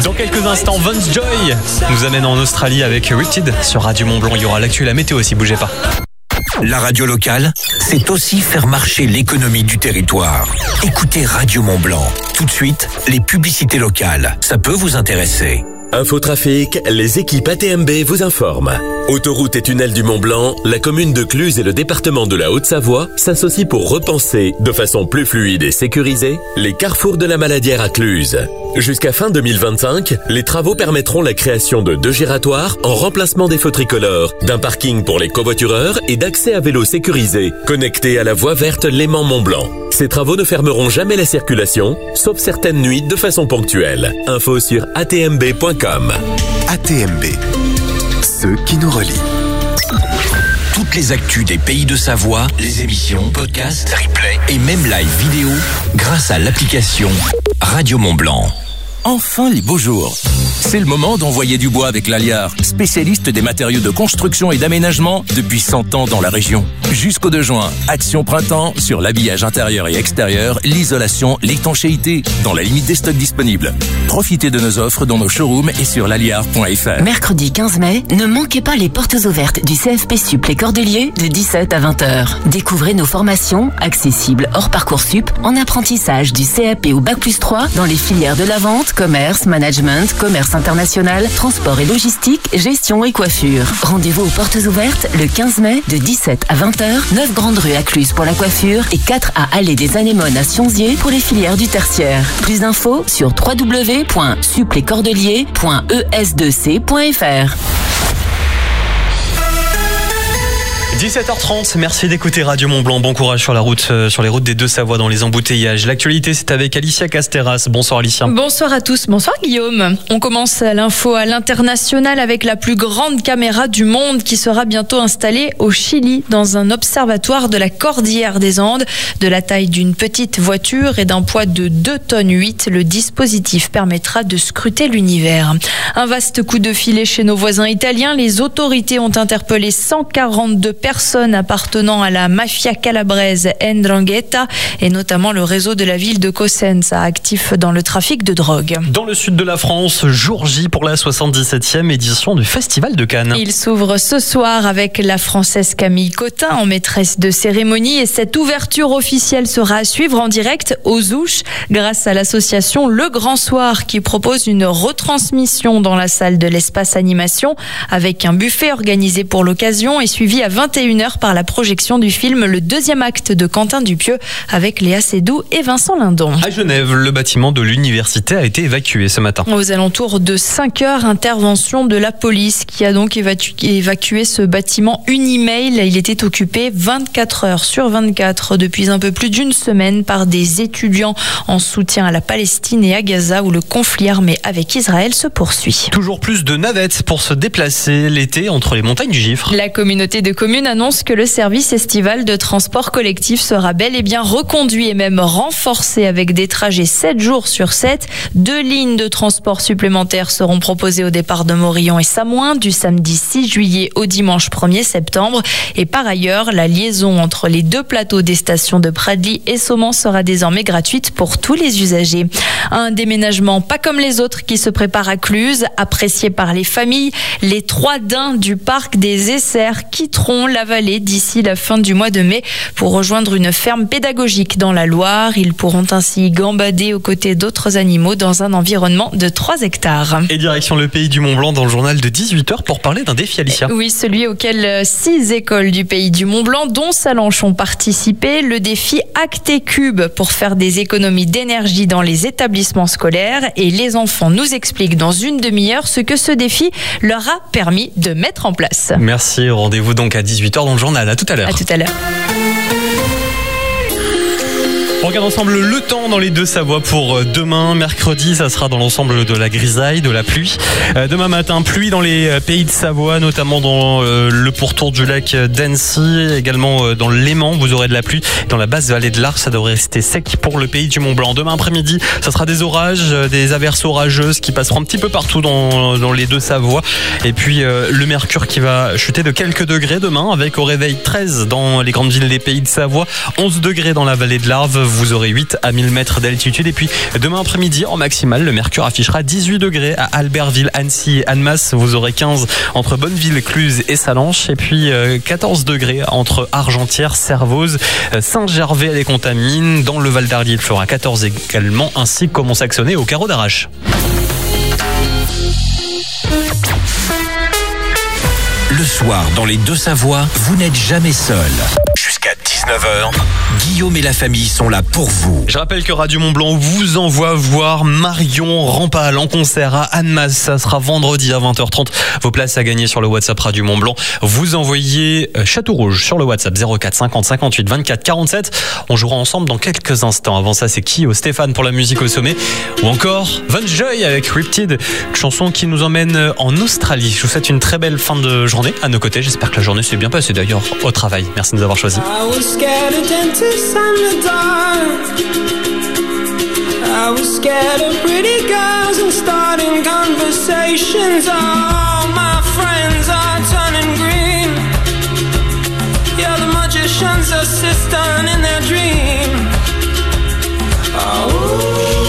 Dans quelques instants, Vance Joy nous amène en Australie avec Rifted sur Radio Mont Blanc. Il y aura l'actu et la météo aussi, bougez pas. La radio locale, c'est aussi faire marcher l'économie du territoire. Écoutez Radio Mont Blanc. Tout de suite, les publicités locales. Ça peut vous intéresser. Infotrafic, les équipes A T M B vous informent. Autoroute et tunnel du Mont Blanc, la commune de Cluses et le département de la Haute-Savoie s'associent pour repenser, de façon plus fluide et sécurisée, les carrefours de la Maladière à Cluses. Jusqu'à fin deux mille vingt-cinq, les travaux permettront la création de deux giratoires en remplacement des feux tricolores, d'un parking pour les covoitureurs et d'accès à vélo sécurisé, connecté à la voie verte Léman-Mont-Blanc. Ces travaux ne fermeront jamais la circulation, sauf certaines nuits de façon ponctuelle. Info sur a t m b point com. A T M B, ceux qui nous relient. Toutes les actus des pays de Savoie, les émissions, podcasts, replays et même live vidéo grâce à l'application Radio Mont Blanc. Enfin les beaux jours. C'est le moment d'envoyer du bois avec l'Aliar, spécialiste des matériaux de construction et d'aménagement depuis cent ans dans la région. Jusqu'au deux juin, action printemps sur l'habillage intérieur et extérieur, l'isolation, l'étanchéité, dans la limite des stocks disponibles. Profitez de nos offres dans nos showrooms et sur l'aliar point f r. Mercredi quinze mai, ne manquez pas les portes ouvertes du C F P Sup Les Cordeliers de dix-sept à vingt heures. Découvrez nos formations accessibles hors Parcoursup en apprentissage du C A P ou Bac plus trois dans les filières de la vente, commerce, management, commerce international, transport et logistique, gestion et coiffure. Rendez-vous aux portes ouvertes le quinze mai de dix-sept à vingt heures, neuf Grande Rue à Cluses pour la coiffure et quatre à Allée des Anémones à Sionzier pour les filières du tertiaire. Plus d'infos sur w w w point sup les cordeliers point e s deux c point f r. dix-sept heures trente, merci d'écouter Radio Mont Blanc. Bon courage sur la route, euh, sur les routes des Deux-Savoies dans les embouteillages. L'actualité, c'est avec Alicia Casteras. Bonsoir Alicia. Bonsoir à tous. Bonsoir Guillaume. On commence l'info à l'international avec la plus grande caméra du monde qui sera bientôt installée au Chili dans un observatoire de la Cordillère des Andes. De la taille d'une petite voiture et d'un poids de deux tonnes huit, le dispositif permettra de scruter l'univers. Un vaste coup de filet chez nos voisins italiens. Les autorités ont interpellé cent quarante-deux personnes personnes appartenant à la mafia calabraise Ndrangheta et notamment le réseau de la ville de Cosenza, actif dans le trafic de drogue. Dans le sud de la France, jour J pour la soixante-dix-septième édition du Festival de Cannes. Il s'ouvre ce soir avec la Française Camille Cotin en maîtresse de cérémonie et cette ouverture officielle sera à suivre en direct aux Ouches grâce à l'association Le Grand Soir qui propose une retransmission dans la salle de l'espace animation avec un buffet organisé pour l'occasion et suivi à vingt et une heures par la projection du film Le deuxième acte de Quentin Dupieux avec Léa Seydoux et Vincent Lindon. À Genève, le bâtiment de l'université a été évacué ce matin. Aux alentours de cinq heures, intervention de la police qui a donc évacu- évacué ce bâtiment Unimail. Il était occupé vingt-quatre heures sur vingt-quatre depuis un peu plus d'une semaine par des étudiants en soutien à la Palestine et à Gaza où le conflit armé avec Israël se poursuit. Toujours plus de navettes pour se déplacer l'été entre les montagnes du Gifre. La communauté de communes annonce que le service estival de transport collectif sera bel et bien reconduit et même renforcé avec des trajets sept jours sur sept. Deux lignes de transport supplémentaires seront proposées au départ de Morillon et Samoin du samedi six juillet au dimanche premier septembre. Et par ailleurs, la liaison entre les deux plateaux des stations de Pradly et Saumon sera désormais gratuite pour tous les usagers. Un déménagement pas comme les autres qui se prépare à Cluses, apprécié par les familles. Les trois daims du parc des Essers quitteront la vallée d'ici la fin du mois de mai pour rejoindre une ferme pédagogique dans la Loire. Ils pourront ainsi gambader aux côtés d'autres animaux dans un environnement de trois hectares. Et direction le pays du Mont Blanc dans le journal de dix-huit heures pour parler d'un défi, Alicia. Oui, celui auquel six écoles du pays du Mont Blanc, dont Salanches, ont participé. Le défi Actecube pour faire des économies d'énergie dans les établissements scolaires. Et les enfants nous expliquent dans une demi-heure ce que ce défi leur a permis de mettre en place. Merci, rendez-vous donc à dix-huit heures dans le journal. À tout à l'heure. À tout à l'heure. On regarde ensemble le temps dans les Deux-Savoies pour demain, mercredi. Ça sera dans l'ensemble de la grisaille, de la pluie. Demain matin, pluie dans les pays de Savoie, notamment dans le pourtour du lac d'Annecy, également dans le Léman. Vous aurez de la pluie. Dans la basse vallée de l'Arche, ça devrait rester sec pour le pays du Mont Blanc. Demain après-midi, ça sera des orages, des averses orageuses qui passeront un petit peu partout dans, dans les Deux-Savoies. Et puis euh, le mercure qui va chuter de quelques degrés demain, avec au réveil treize dans les grandes villes des pays de Savoie, onze degrés dans la vallée de l'Arve. vous aurez huit à mille mètres d'altitude. Et puis demain après-midi, en maximale, le mercure affichera dix-huit degrés à Albertville, Annecy et Annemasse. Vous aurez quinze entre Bonneville, Cluse et Salanches. Et puis quatorze degrés entre Argentière, Servoz, Saint-Gervais-les-Contamines. Dans le Val d'Arly, il fera quatorze également, ainsi que Mont-Saxonnet au Carreau d'Arrache. Le soir, dans les Deux-Savoies, vous n'êtes jamais seul. Jusqu'à dix-neuf heures, Guillaume et la famille sont là pour vous. Je rappelle que Radio Mont-Blanc vous envoie voir Marion Rampal en concert à Annemasse. Ça sera vendredi à vingt heures trente. Vos places à gagner sur le WhatsApp Radio Mont-Blanc. Vous envoyez Château Rouge sur le WhatsApp zéro quatre cinquante cinquante-huit vingt-quatre quarante-sept. On jouera ensemble dans quelques instants. Avant ça, c'est Kyo, Stéphane pour la musique au sommet. Ou encore Von Joy avec Riptide, une chanson qui nous emmène en Australie. Je vous souhaite une très belle fin de journée à nos côtés. J'espère que la journée s'est bien passée d'ailleurs au travail. Merci de nous avoir choisis. I was scared of dentists and the dark. I was scared of pretty girls and starting conversations. All my friends are turning green. Yeah, the magician's assistant in their dream. Oh.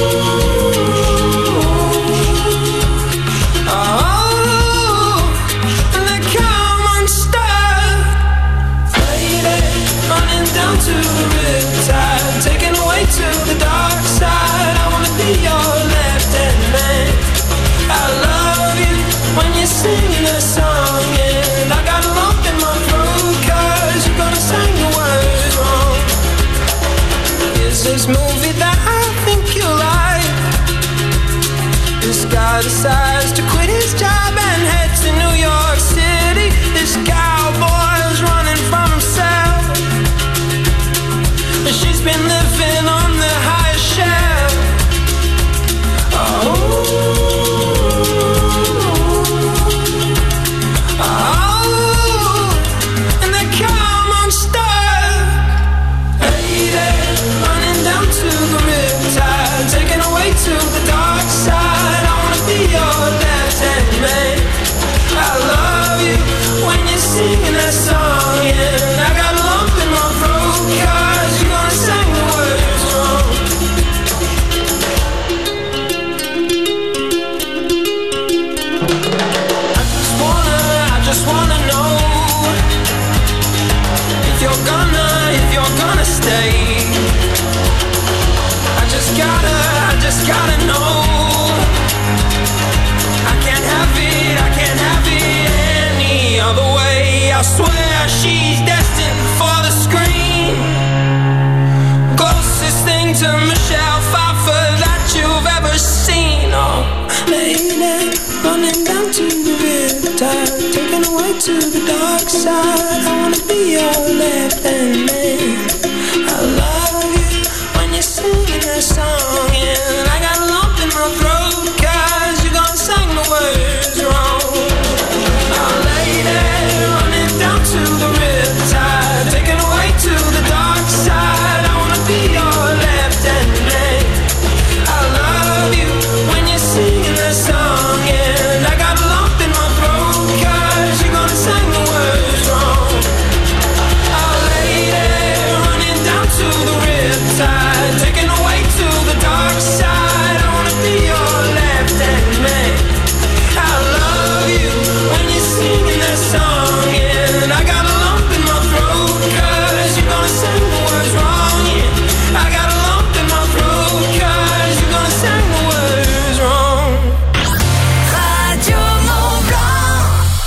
To the riptide, taken away to the dark side. I wanna be your left-hand man. I love you when you're singing a song, and I got a lump in my throat 'cause you're gonna sing the words wrong. Is this movie that I think you like? This guy decides to quit his job and head to New York City. This cowboy's running from himself. She's been living on the highest shelf. Oh, oh, and they come unstuck. Lady, running down to the riptide, taken away to the dark side. I wanna be your left-hand man. I love you when you're singing that song, and I got a lump in my throat 'cause you're gonna sing the words wrong. I just wanna, I just wanna know if you're gonna, if you're gonna stay. I just gotta, I just gotta know. I can't have it, I can't have it any other way. I swear she's destined for the screen. Closest thing to Michelle Pfeiffer that you've ever seen. Oh, lady, running down to the riptide, taken away to the dark side. I wanna be your left-hand man. I love you when you're singing that song, and I got a lump in my throat 'cause you're gonna sing the words wrong. Oh, lady, running down to the riptide, taken away to the dark side. I wanna be your left-hand man. I love you when you're singing that song, and I got a lump in my throat 'cause you're gonna sing the words wrong. Oh, lady, running down to the riptide, taken away to the dark side. I wanna be your left-hand man. I love you when you're singing that song, and I got a lump in my throat 'cause you're gonna sing the words wrong. Yeah, I got a lump in my throat 'cause you're gonna sing the words wrong. Radio Mont-Blanc.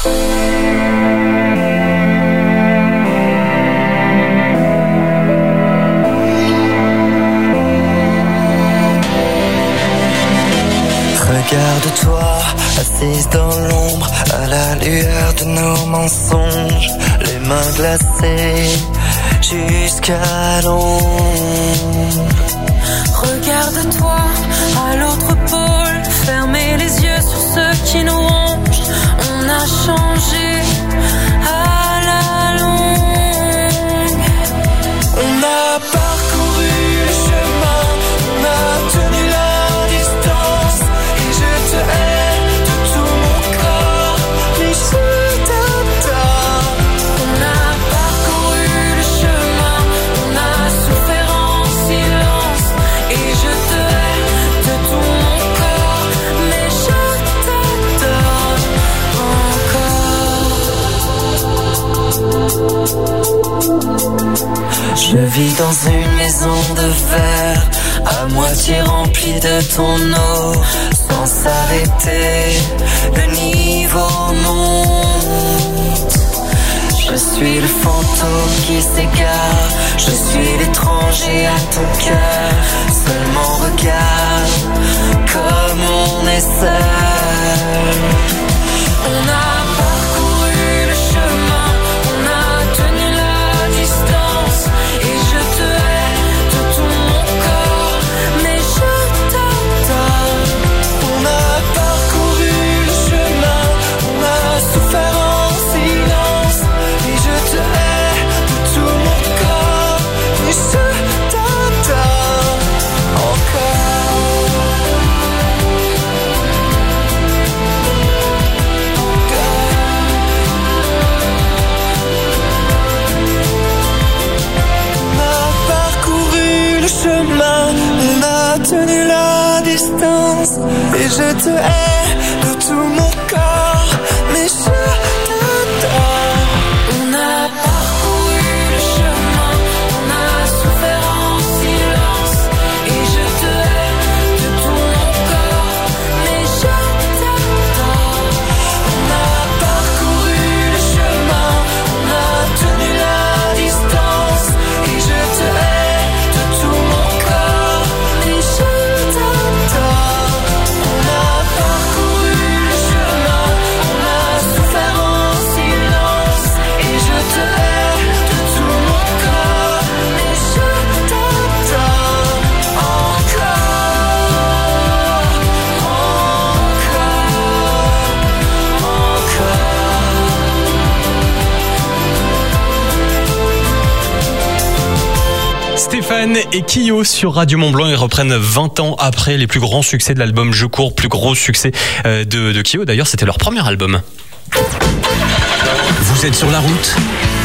Regarde-toi, assise dans l'ombre, à la lueur de nos mensonges, les mains glacées jusqu'à l'ombre. Regarde-toi à l'autre pôle, fermez les yeux sur ceux qui nous rongent. On a changé à la longue. On a parcouru le chemin, on a tenu la distance, et je te hais de tout mon corps, mais je t'adore. On a parcouru le chemin, on a souffert en silence. Je vis dans une maison de verre, à moitié remplie de ton eau. Sans s'arrêter, le niveau monte. Je suis le fantôme qui s'égare, je suis l'étranger à ton cœur. Seulement regarde comme on est seul. On a parcouru le chemin, on a tenu la distance. Et je te hais de tout mon corps, mais je t'adore. On a parcouru le chemin, on a souffert en silence. Et je te hais de tout mon corps, mais je t'adore encore. Chemin, on a tenu la distance. Et je te hais de tout mon corps, mais je t'adore. On a parcouru le chemin, on a souffert en silence. Et je te hais de tout mon corps, mais je t'adore. On a parcouru le chemin, on a tenu la distance. Et je te hais Stéphane et Kyo sur Radio Mont-Blanc, ils reprennent vingt ans après les plus grands succès de l'album Je cours, plus gros succès de, de Kyo. D'ailleurs, c'était leur premier album. Vous êtes sur la route ?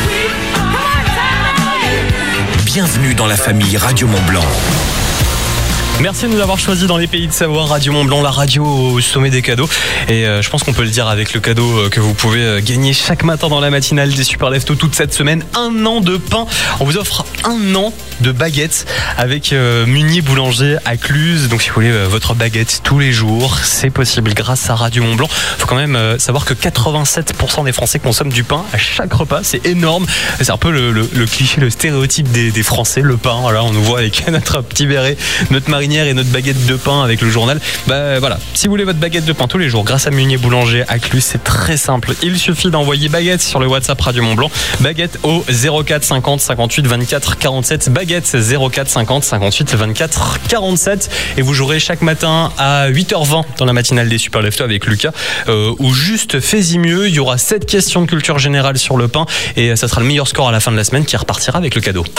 Bienvenue dans la famille Radio Mont-Blanc. Merci de nous avoir choisi dans les pays de Savoie, Radio Mont-Blanc, la radio au sommet des cadeaux. Et euh, je pense qu'on peut le dire avec le cadeau que vous pouvez gagner chaque matin dans la matinale des Super Leftos toute cette semaine. Un an de pain. On vous offre un an de baguettes avec euh, Munier Boulanger à Cluse. Donc si vous voulez euh, votre baguette tous les jours, c'est possible grâce à Radio Mont-Blanc. Il faut quand même euh, savoir que quatre-vingt-sept pour cent des Français consomment du pain à chaque repas. C'est énorme. C'est un peu le, le, le cliché, le stéréotype des, des Français, le pain. Voilà, on nous voit avec notre petit béret, notre marinière et notre baguette de pain avec le journal. Bah voilà, si vous voulez votre baguette de pain tous les jours grâce à Munier Boulanger à Cluse, c'est très simple. Il suffit d'envoyer baguette sur le WhatsApp Radio Mont-Blanc. Baguette au zéro quatre cinquante cinquante-huit vingt-quatre quarante-sept. Baguette zéro quatre cinquante cinquante-huit vingt-quatre quarante-sept. Et vous jouerez chaque matin à huit heures vingt dans la matinale des Super Leftos avec Lucas, euh, ou juste fais-y mieux. Il y aura sept questions de culture générale sur le pain et ça sera le meilleur score à la fin de la semaine qui repartira avec le cadeau.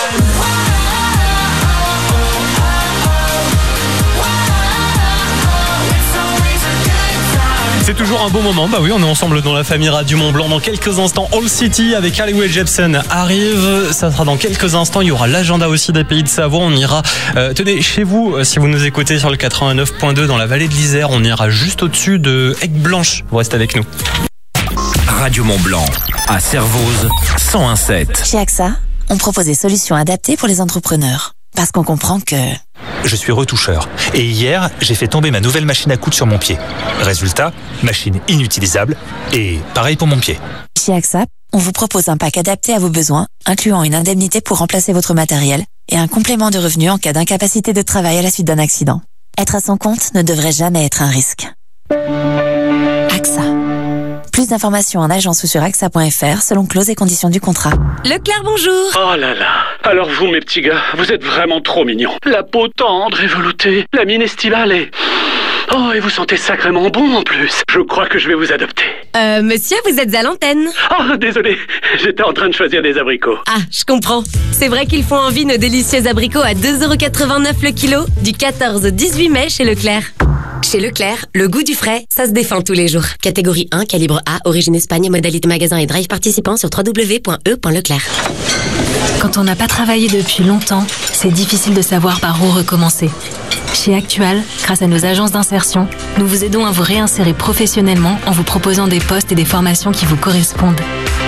C'est toujours un beau moment. Bah oui, on est ensemble dans la famille Radio Mont-Blanc. Dans quelques instants, All City avec Halliwell Jepsen arrive. Ça sera dans quelques instants. Il y aura l'agenda aussi des pays de Savoie. On ira, euh, tenez, chez vous, si vous nous écoutez sur le quatre-vingt-neuf point deux dans la vallée de l'Isère, on ira juste au-dessus de Aigues-Blanches. Vous restez avec nous. Radio Mont-Blanc, à Servoz, cent un virgule sept. Chez A X A, on propose des solutions adaptées pour les entrepreneurs. Parce qu'on comprend que... Je suis retoucheur. Et hier, j'ai fait tomber ma nouvelle machine à coudre sur mon pied. Résultat, machine inutilisable. Et pareil pour mon pied. Chez A X A, on vous propose un pack adapté à vos besoins, incluant une indemnité pour remplacer votre matériel et un complément de revenu en cas d'incapacité de travail à la suite d'un accident. Être à son compte ne devrait jamais être un risque. A X A. Plus d'informations en agence ou sur A X A point F R selon clauses et conditions du contrat. Leclerc, bonjour. Oh là là. Alors vous, mes petits gars, vous êtes vraiment trop mignons. La peau tendre et veloutée, la mine estivale et... Oh, et vous sentez sacrément bon en plus. Je crois que je vais vous adopter. Euh, monsieur, vous êtes à l'antenne. Oh, désolé. J'étais en train de choisir des abricots. Ah, je comprends. C'est vrai qu'ils font envie nos délicieux abricots à deux euros quatre-vingt-neuf le kilo, du quatorze au dix-huit mai chez Leclerc. Chez Leclerc, le goût du frais, ça se défend tous les jours. Catégorie un, calibre A, origine Espagne, modalité magasin et drive participant sur w w w point e point leclerc. Quand on n'a pas travaillé depuis longtemps, c'est difficile de savoir par où recommencer. Chez Actual, grâce à nos agences d'insertion, nous vous aidons à vous réinsérer professionnellement en vous proposant des postes et des formations qui vous correspondent.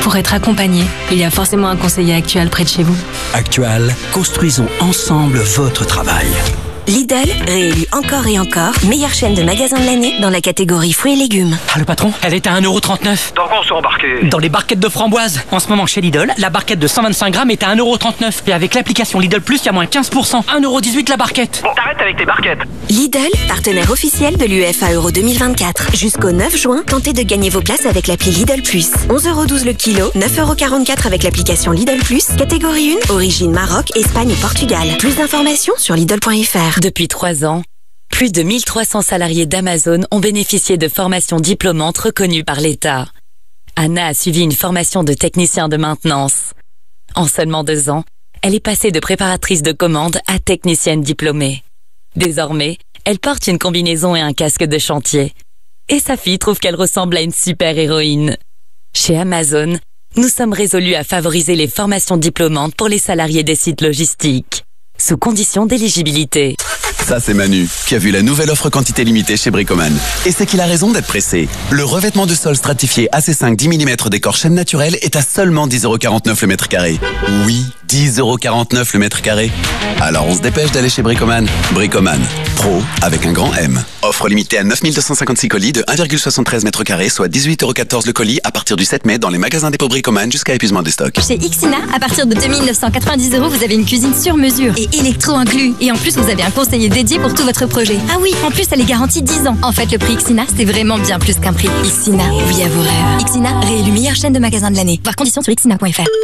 Pour être accompagné, il y a forcément un conseiller Actual près de chez vous. Actual, construisons ensemble votre travail. Lidl, réélu encore et encore, meilleure chaîne de magasins de l'année dans la catégorie fruits et légumes. Ah, le patron, elle est à un euro trente-neuf. Dans quoi on s'est embarqué? Dans les barquettes de framboises. En ce moment, chez Lidl, la barquette de cent vingt-cinq grammes est à un euro trente-neuf. Et avec l'application Lidl Plus, il y a moins quinze pour cent. un euro dix-huit la barquette. Bon, t'arrêtes avec tes barquettes. Lidl, partenaire officiel de l'U E F A Euro deux mille vingt-quatre. Jusqu'au neuf juin, tentez de gagner vos places avec l'appli Lidl Plus. onze euros douze le kilo, neuf euros quarante-quatre avec l'application Lidl Plus. Catégorie un, origine Maroc, Espagne ou Portugal. Plus d'informations sur Lidl point F R. Depuis trois ans, plus de mille trois cents salariés d'Amazon ont bénéficié de formations diplômantes reconnues par l'État. Anna a suivi une formation de technicien de maintenance. En seulement deux ans, elle est passée de préparatrice de commande à technicienne diplômée. Désormais, elle porte une combinaison et un casque de chantier. Et sa fille trouve qu'elle ressemble à une super-héroïne. Chez Amazon, nous sommes résolus à favoriser les formations diplômantes pour les salariés des sites logistiques, sous condition d'éligibilité. Ça, c'est Manu, qui a vu la nouvelle offre quantité limitée chez Bricoman. Et c'est qu'il a raison d'être pressé. Le revêtement de sol stratifié A C cinq dix millimètres décor chêne naturel est à seulement dix euros quarante-neuf le mètre carré. Oui, dix euros quarante-neuf le mètre carré. Alors on se dépêche d'aller chez Bricoman. Bricoman, pro avec un grand M. Offre limitée à neuf mille deux cent cinquante-six colis de un virgule soixante-treize mètres carrés, soit dix-huit euros quatorze le colis à partir du sept mai dans les magasins dépôt Bricoman jusqu'à épuisement des stocks. Chez Ixina, à partir de deux mille neuf cent quatre-vingt-dix euros, vous avez une cuisine sur mesure et électro inclus. Et en plus, vous avez un conseiller dédié pour tout votre projet. Ah oui, en plus, elle est garantie dix ans. En fait, le prix Ixina, c'est vraiment bien plus qu'un prix. Ixina, oui à vos rêves. Ixina, réélu meilleure chaîne de magasins de l'année. Voir conditions sur ixina point F R.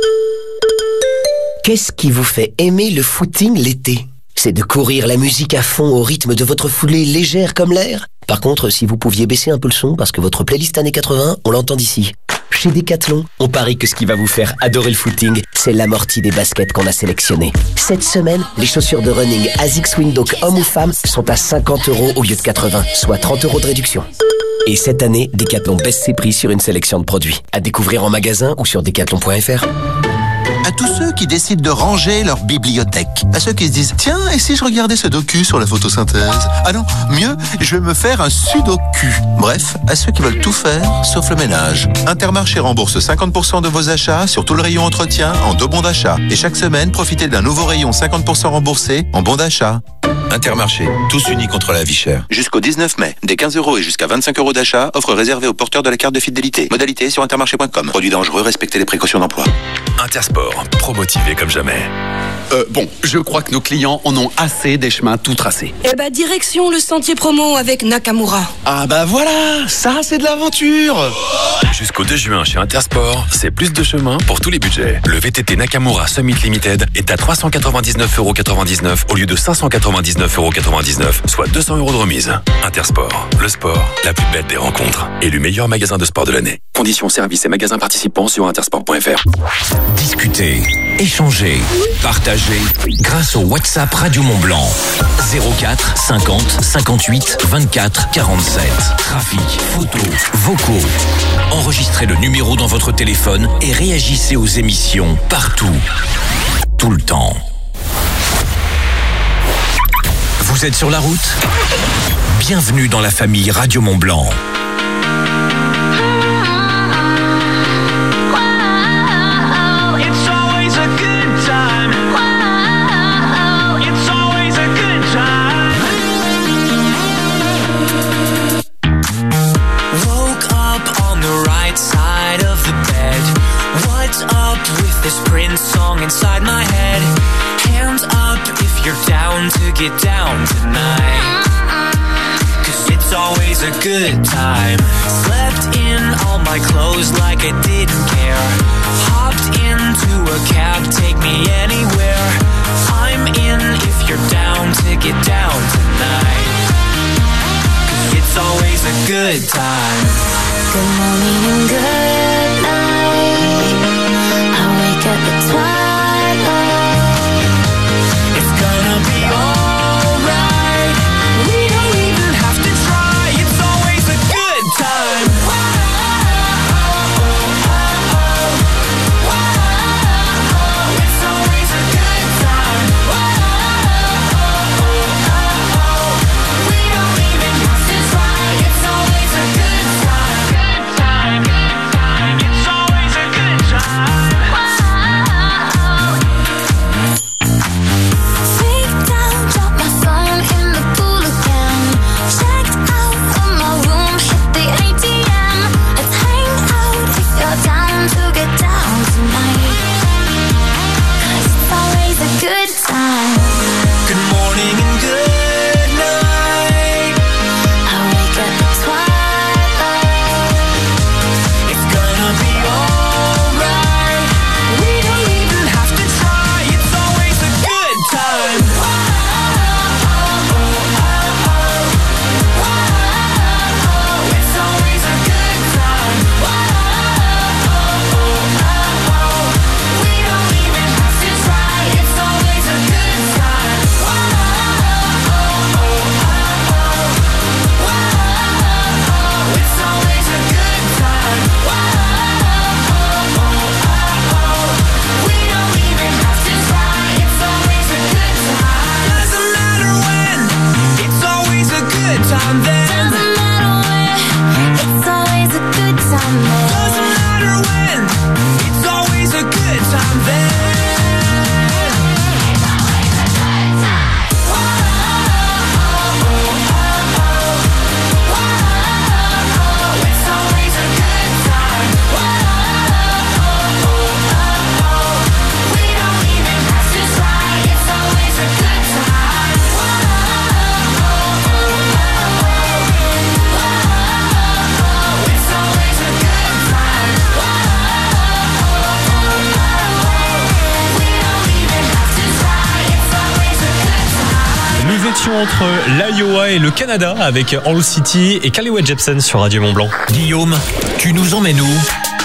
Qu'est-ce qui vous fait aimer le footing l'été? C'est de courir la musique à fond au rythme de votre foulée légère comme l'air? Par contre, si vous pouviez baisser un peu le son, parce que votre playlist années quatre-vingts, on l'entend d'ici. Chez Decathlon, on parie que ce qui va vous faire adorer le footing, c'est l'amorti des baskets qu'on a sélectionnées. Cette semaine, les chaussures de running ASICS Windhoek hommes ou femmes sont à cinquante euros au lieu de quatre-vingts, soit trente euros de réduction. Et cette année, Decathlon baisse ses prix sur une sélection de produits. À découvrir en magasin ou sur decathlon point F R. À tous ceux qui décident de ranger leur bibliothèque. À ceux qui se disent, tiens, et si je regardais ce docu sur la photosynthèse? Ah non, mieux, je vais me faire un sudoku. Bref, à ceux qui veulent tout faire, sauf le ménage. Intermarché rembourse cinquante pour cent de vos achats sur tout le rayon entretien en deux bons d'achat. Et chaque semaine, profitez d'un nouveau rayon cinquante pour cent remboursé en bons d'achat. Intermarché, tous unis contre la vie chère. Jusqu'au dix-neuf mai, des quinze euros et jusqu'à vingt-cinq euros d'achat, offre réservée aux porteurs de la carte de fidélité. Modalité sur intermarché point com. Produit dangereux, respectez les précautions d'emploi. Intersport, pro-motivé comme jamais. Euh, bon, je crois que nos clients en ont assez des chemins tout tracés. Eh bah, direction le sentier promo avec Nakamura. Ah bah voilà, ça c'est de l'aventure. Jusqu'au deux juin chez Intersport, c'est plus de chemin pour tous les budgets. Le V T T Nakamura Summit Limited est à trois cent quatre-vingt-dix-neuf euros quatre-vingt-dix-neuf au lieu de cinq cent quatre-vingt-dix-neuf euros quatre-vingt-dix-neuf, soit deux cents euros de remise. Intersport, le sport, la plus belle des rencontres. Élu meilleur magasin de sport de l'année. Conditions, services et magasins participants sur intersport point F R. Discuter, échanger, partager grâce au WhatsApp Radio Mont Blanc. zéro quatre cinquante cinquante-huit vingt-quatre quarante-sept. Trafic, photos, vocaux. Enregistrez le numéro dans votre téléphone et réagissez aux émissions partout, tout le temps. Vous êtes sur la route? Bienvenue dans la famille Radio Mont Blanc. This Prince song inside my head. Hands up if you're down to get down tonight. Cause it's always a good time. Slept in all my clothes like I didn't care. Hopped into a cab, take me anywhere. I'm in if you're down to get down tonight. Cause it's always a good time. Good morning and good night. At the twilight, it's gonna be alright. We don't even have to try. It's always a good time. It's always a good time. We don't even have to try. It's always a good time. Good time. direction entre l'Iowa et le Canada avec All City et Carly Rae Jepsen sur Radio Mont-Blanc. Guillaume, tu nous emmènes où ?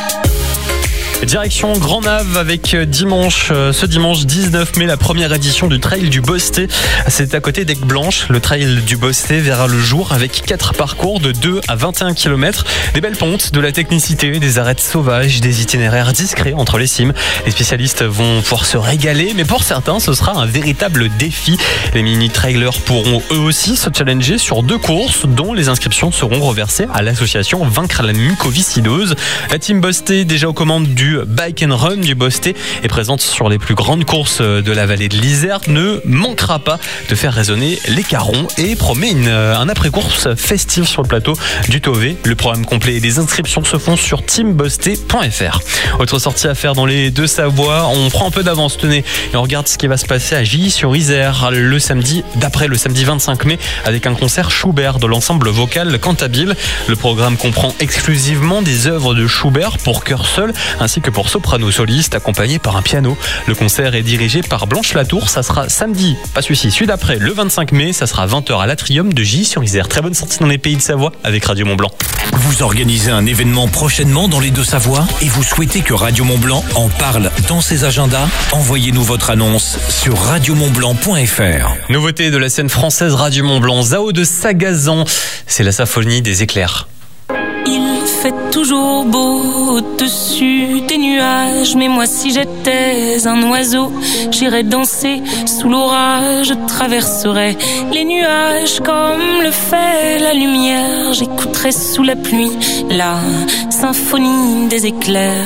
Direction Grand Nave avec dimanche, ce dimanche dix-neuf mai, la première édition du Trail du Bosté. C'est à côté d'Aigueblanche. Le Trail du Bosté verra le jour avec quatre parcours de deux à vingt et un kilomètres. Des belles pontes, de la technicité, des arêtes sauvages, des itinéraires discrets entre les cimes. Les spécialistes vont pouvoir se régaler, mais pour certains, ce sera un véritable défi. Les mini-trailers pourront eux aussi se challenger sur deux courses dont les inscriptions seront reversées à l'association Vaincre la mucoviscidose. La team Bosté, déjà aux commandes du Bike and Run du Bosté, est présente sur les plus grandes courses de la vallée de l'Isère, ne manquera pas de faire résonner les carrons et promet une, un après-course festif sur le plateau du Tové. Le programme complet et les inscriptions se font sur team bosté point f r. Autre sortie à faire dans les Deux-Savoie, on prend un peu d'avance, tenez, et on regarde ce qui va se passer à Gilly-sur-Isère le samedi, d'après le samedi vingt-cinq mai, avec un concert Schubert de l'ensemble vocal Cantabile. Le programme comprend exclusivement des œuvres de Schubert pour chœur seul, ainsi que pour soprano soliste accompagné par un piano. Le concert est dirigé par Blanche Latour. Ça sera samedi, pas celui-ci, celui d'après, le vingt-cinq mai. Ça sera vingt heures à l'Atrium de Gilly-sur-Isère. Très bonne sortie dans les pays de Savoie avec Radio Mont-Blanc. Vous organisez un événement prochainement dans les Deux-Savoie et vous souhaitez que Radio Mont-Blanc en parle dans ses agendas? Envoyez-nous votre annonce sur radio mont blanc point f r. Nouveauté de la scène française Radio Mont-Blanc, Zao de Sagazan. C'est la symphonie des éclairs. Il fait toujours beau au-dessus des nuages, mais moi si j'étais un oiseau, j'irais danser sous l'orage, je traverserais les nuages comme le fait la lumière, j'écouterais sous la pluie la symphonie des éclairs.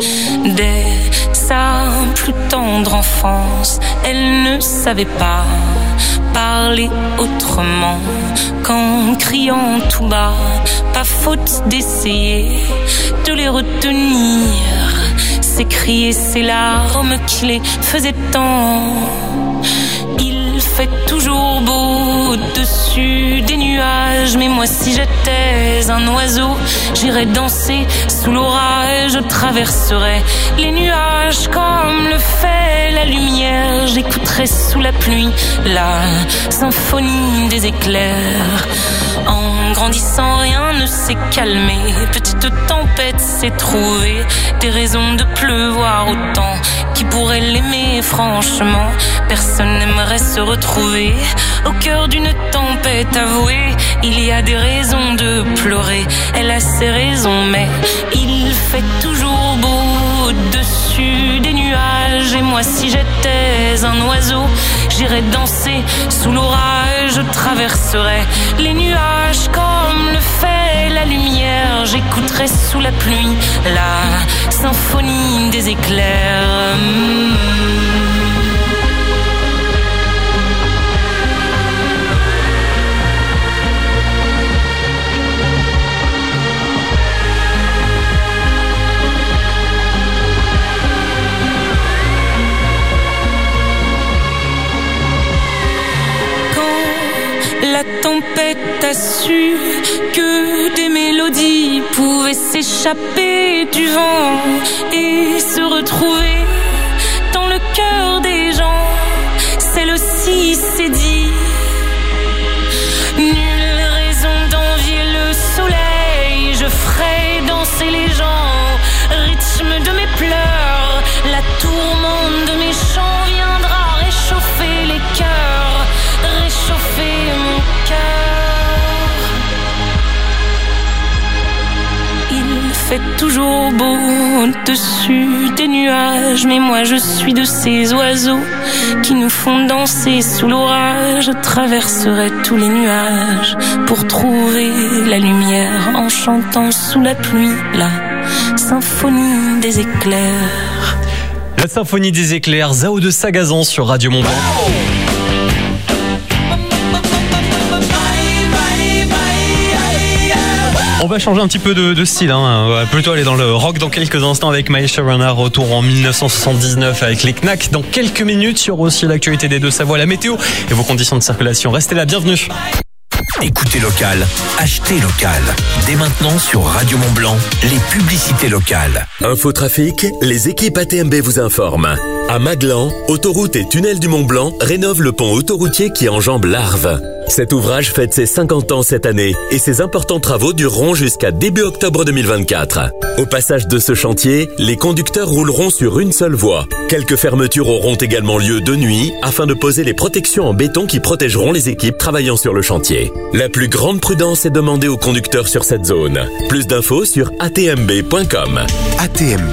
Dès sa plus tendre enfance, elle ne savait pas parler autrement qu'en criant tout bas. Pas faute d'essayer de les retenir, ces cris et ces larmes qui les faisaient tant. Il fait toujours beau au-dessus des nuages, mais moi si j'étais un oiseau, j'irais danser sous l'orage, je traverserais les nuages comme le fait la lumière, j'écouterais sous la pluie la symphonie des éclairs. En grandissant, rien ne s'est calmé, petite tempête s'est trouvée, des raisons de pleuvoir autant. Qui pourrait l'aimer franchement? Personne n'aimerait se retrouver au cœur d'une tempête avouée. Il y a des raisons de pleurer, elle a ses raisons, mais il fait toujours beau au-dessus des nuages. Et moi si j'étais un oiseau, j'irais danser sous l'orage, je traverserais les nuages comme le fait la lumière, j'écouterais sous la pluie la symphonie des éclairs. La tempête a su que des mélodies pouvaient s'échapper du vent et se retrouver dans le cœur des gens. Celle-ci s'est dit, nulle raison d'envier le soleil, je ferai danser les gens, rythme de mes pleurs, la tourmente de mes chants viendra réchauffer les cœurs, réchauffer mon cœur. Il fait toujours beau au-dessus des nuages, mais moi je suis de ces oiseaux qui nous font danser sous l'orage. Je traverserai tous les nuages pour trouver la lumière en chantant sous la pluie la symphonie des éclairs. La symphonie des éclairs, Zao de Sagazan sur Radio Mont-Blanc. On va changer un petit peu de, de style, hein. On va plutôt aller dans le rock dans quelques instants avec Maïcha Renard, retour en mille neuf cent soixante-dix-neuf avec les Knacks. Dans quelques minutes, sur aussi l'actualité des Deux-Savoie, la météo et vos conditions de circulation. Restez là, bienvenue. Écoutez local, achetez local. Dès maintenant sur Radio Mont-Blanc, les publicités locales. Infotrafic, les équipes A T M B vous informent. À Maglan, Autoroute et Tunnel du Mont-Blanc rénovent le pont autoroutier qui enjambe l'Arve. Cet ouvrage fête ses cinquante ans cette année et ses importants travaux dureront jusqu'à début octobre deux mille vingt-quatre. Au passage de ce chantier, les conducteurs rouleront sur une seule voie. Quelques fermetures auront également lieu de nuit afin de poser les protections en béton qui protégeront les équipes travaillant sur le chantier. La plus grande prudence est demandée aux conducteurs sur cette zone. Plus d'infos sur a t m b point com. A T M B,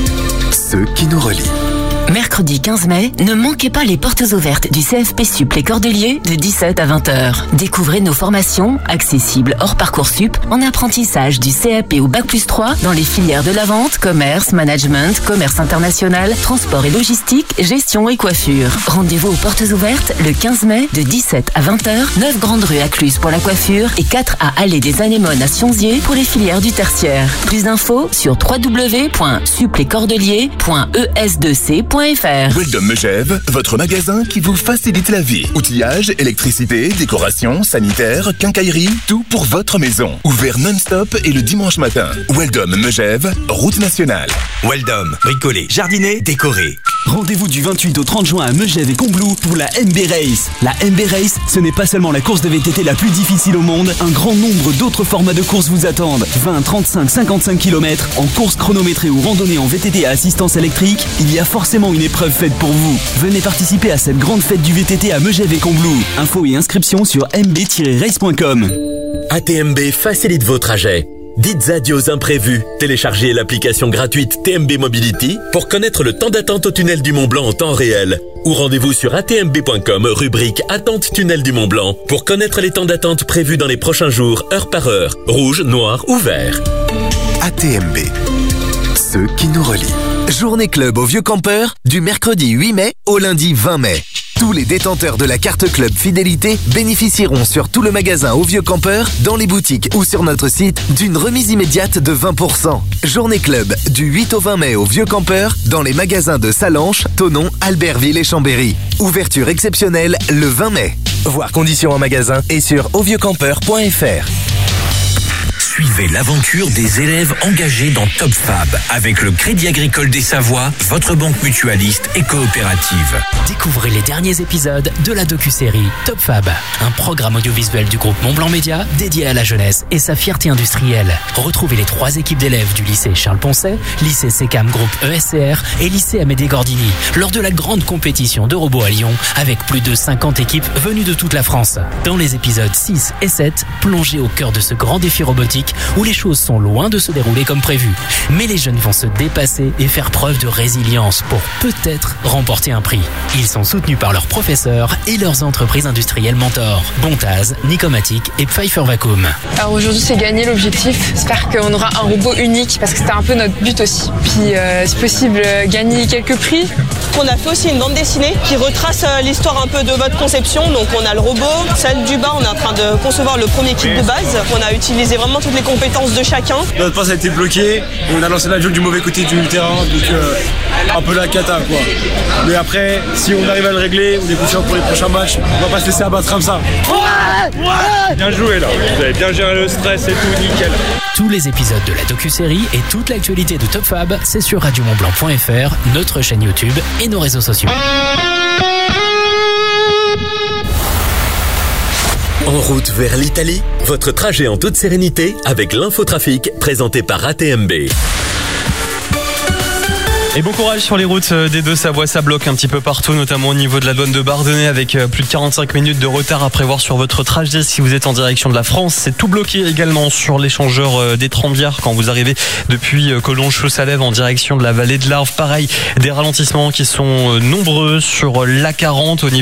ceux qui nous relient. Mercredi quinze mai, ne manquez pas les portes ouvertes du C F P Sup Les Cordeliers de dix-sept à vingt heures. Découvrez nos formations, accessibles hors Parcoursup, en apprentissage du C A P ou Bac plus trois dans les filières de la vente, commerce, management, commerce international, transport et logistique, gestion et coiffure. Rendez-vous aux portes ouvertes le quinze mai de dix-sept à vingt heures, neuf Grande Rue à Cluse pour la coiffure et quatre à Allée des Anémones à Sionzier pour les filières du tertiaire. Plus d'infos sur w w w point sup les cordeliers point e s deux c point f r. Weldom Megève, votre magasin qui vous facilite la vie. Outillage, électricité, décoration, sanitaire, quincaillerie, tout pour votre maison. Ouvert non-stop et le dimanche matin. Weldom Megève, route nationale. Weldom, bricoler, jardiner, décorer. Rendez-vous du vingt-huit au trente juin à Megève et Combloux pour la M B Race. La M B Race, ce n'est pas seulement la course de V T T la plus difficile au monde, un grand nombre d'autres formats de courses vous attendent. vingt, trente-cinq, cinquante-cinq kilomètres, en course chronométrée ou randonnée en V T T à assistance électrique, il y a forcément une épreuve faite pour vous. Venez participer à cette grande fête du V T T à Megève et Combloux. Infos et inscriptions sur m b tiret race point com. A T M B facilite vos trajets. Dites adieu aux imprévus. Téléchargez l'application gratuite T M B Mobility pour connaître le temps d'attente au tunnel du Mont-Blanc en temps réel. Ou rendez-vous sur a t m b point com, rubrique Attente tunnel du Mont-Blanc pour connaître les temps d'attente prévus dans les prochains jours, heure par heure, rouge, noir ou vert. A T M B, ceux qui nous relient. Journée club au Vieux Campeur du mercredi huit mai au lundi vingt mai. Tous les détenteurs de la carte club fidélité bénéficieront sur tout le magasin au Vieux Campeur, dans les boutiques ou sur notre site, d'une remise immédiate de vingt pour cent. Journée club du huit au vingt mai au Vieux Campeur, dans les magasins de Salanches, Thonon, Albertville et Chambéry. Ouverture exceptionnelle le vingt mai. Voir conditions en magasin et sur au vieux campeur point f r. Suivez l'aventure des élèves engagés dans Top Fab avec le Crédit Agricole des Savoies, votre banque mutualiste et coopérative. Découvrez les derniers épisodes de la docu-série Top Fab, un programme audiovisuel du groupe Montblanc Média dédié à la jeunesse et sa fierté industrielle. Retrouvez les trois équipes d'élèves du lycée Charles Poncet, lycée SECAM Groupe E S C R et lycée Amédée Gordini lors de la grande compétition de robots à Lyon avec plus de cinquante équipes venues de toute la France. Dans les épisodes six et sept, plongez au cœur de ce grand défi robotique où les choses sont loin de se dérouler comme prévu. Mais les jeunes vont se dépasser et faire preuve de résilience pour peut-être remporter un prix. Ils sont soutenus par leurs professeurs et leurs entreprises industrielles mentors, Bontaz, Nicomatic et Pfeiffer Vacuum. Alors aujourd'hui c'est gagner l'objectif. J'espère qu'on aura un robot unique parce que c'était un peu notre but aussi. Puis euh, si possible gagner quelques prix. On a fait aussi une bande dessinée qui retrace l'histoire un peu de votre conception. Donc on a le robot, celle du bas, on est en train de concevoir le premier kit de base. On a utilisé vraiment toutes les compétences de chacun. Notre passe a été bloquée, on a lancé l'avion du mauvais côté du terrain, donc euh, un peu la cata quoi. Mais après, si on arrive à le régler, on est confiant pour les prochains matchs, on va pas se laisser abattre comme ça. Ouais, ouais. Bien joué là, vous avez bien géré le stress et tout, nickel. Tous les épisodes de la docu-série et toute l'actualité de Top Fab, c'est sur radio mont blanc point f r, notre chaîne YouTube et nos réseaux sociaux. En route vers l'Italie, votre trajet en toute sérénité avec l'infotrafic présenté par A T M B. Et bon courage sur les routes des Deux-Savoies, ça bloque un petit peu partout, notamment au niveau de la douane de Bardonnay avec plus de quarante-cinq minutes de retard à prévoir sur votre trajet si vous êtes en direction de la France. C'est tout bloqué également sur l'échangeur des Trembières quand vous arrivez depuis Collonges-Chaux-Salève en direction de la vallée de l'Arve. Pareil, des ralentissements qui sont nombreux sur l'A quarante au niveau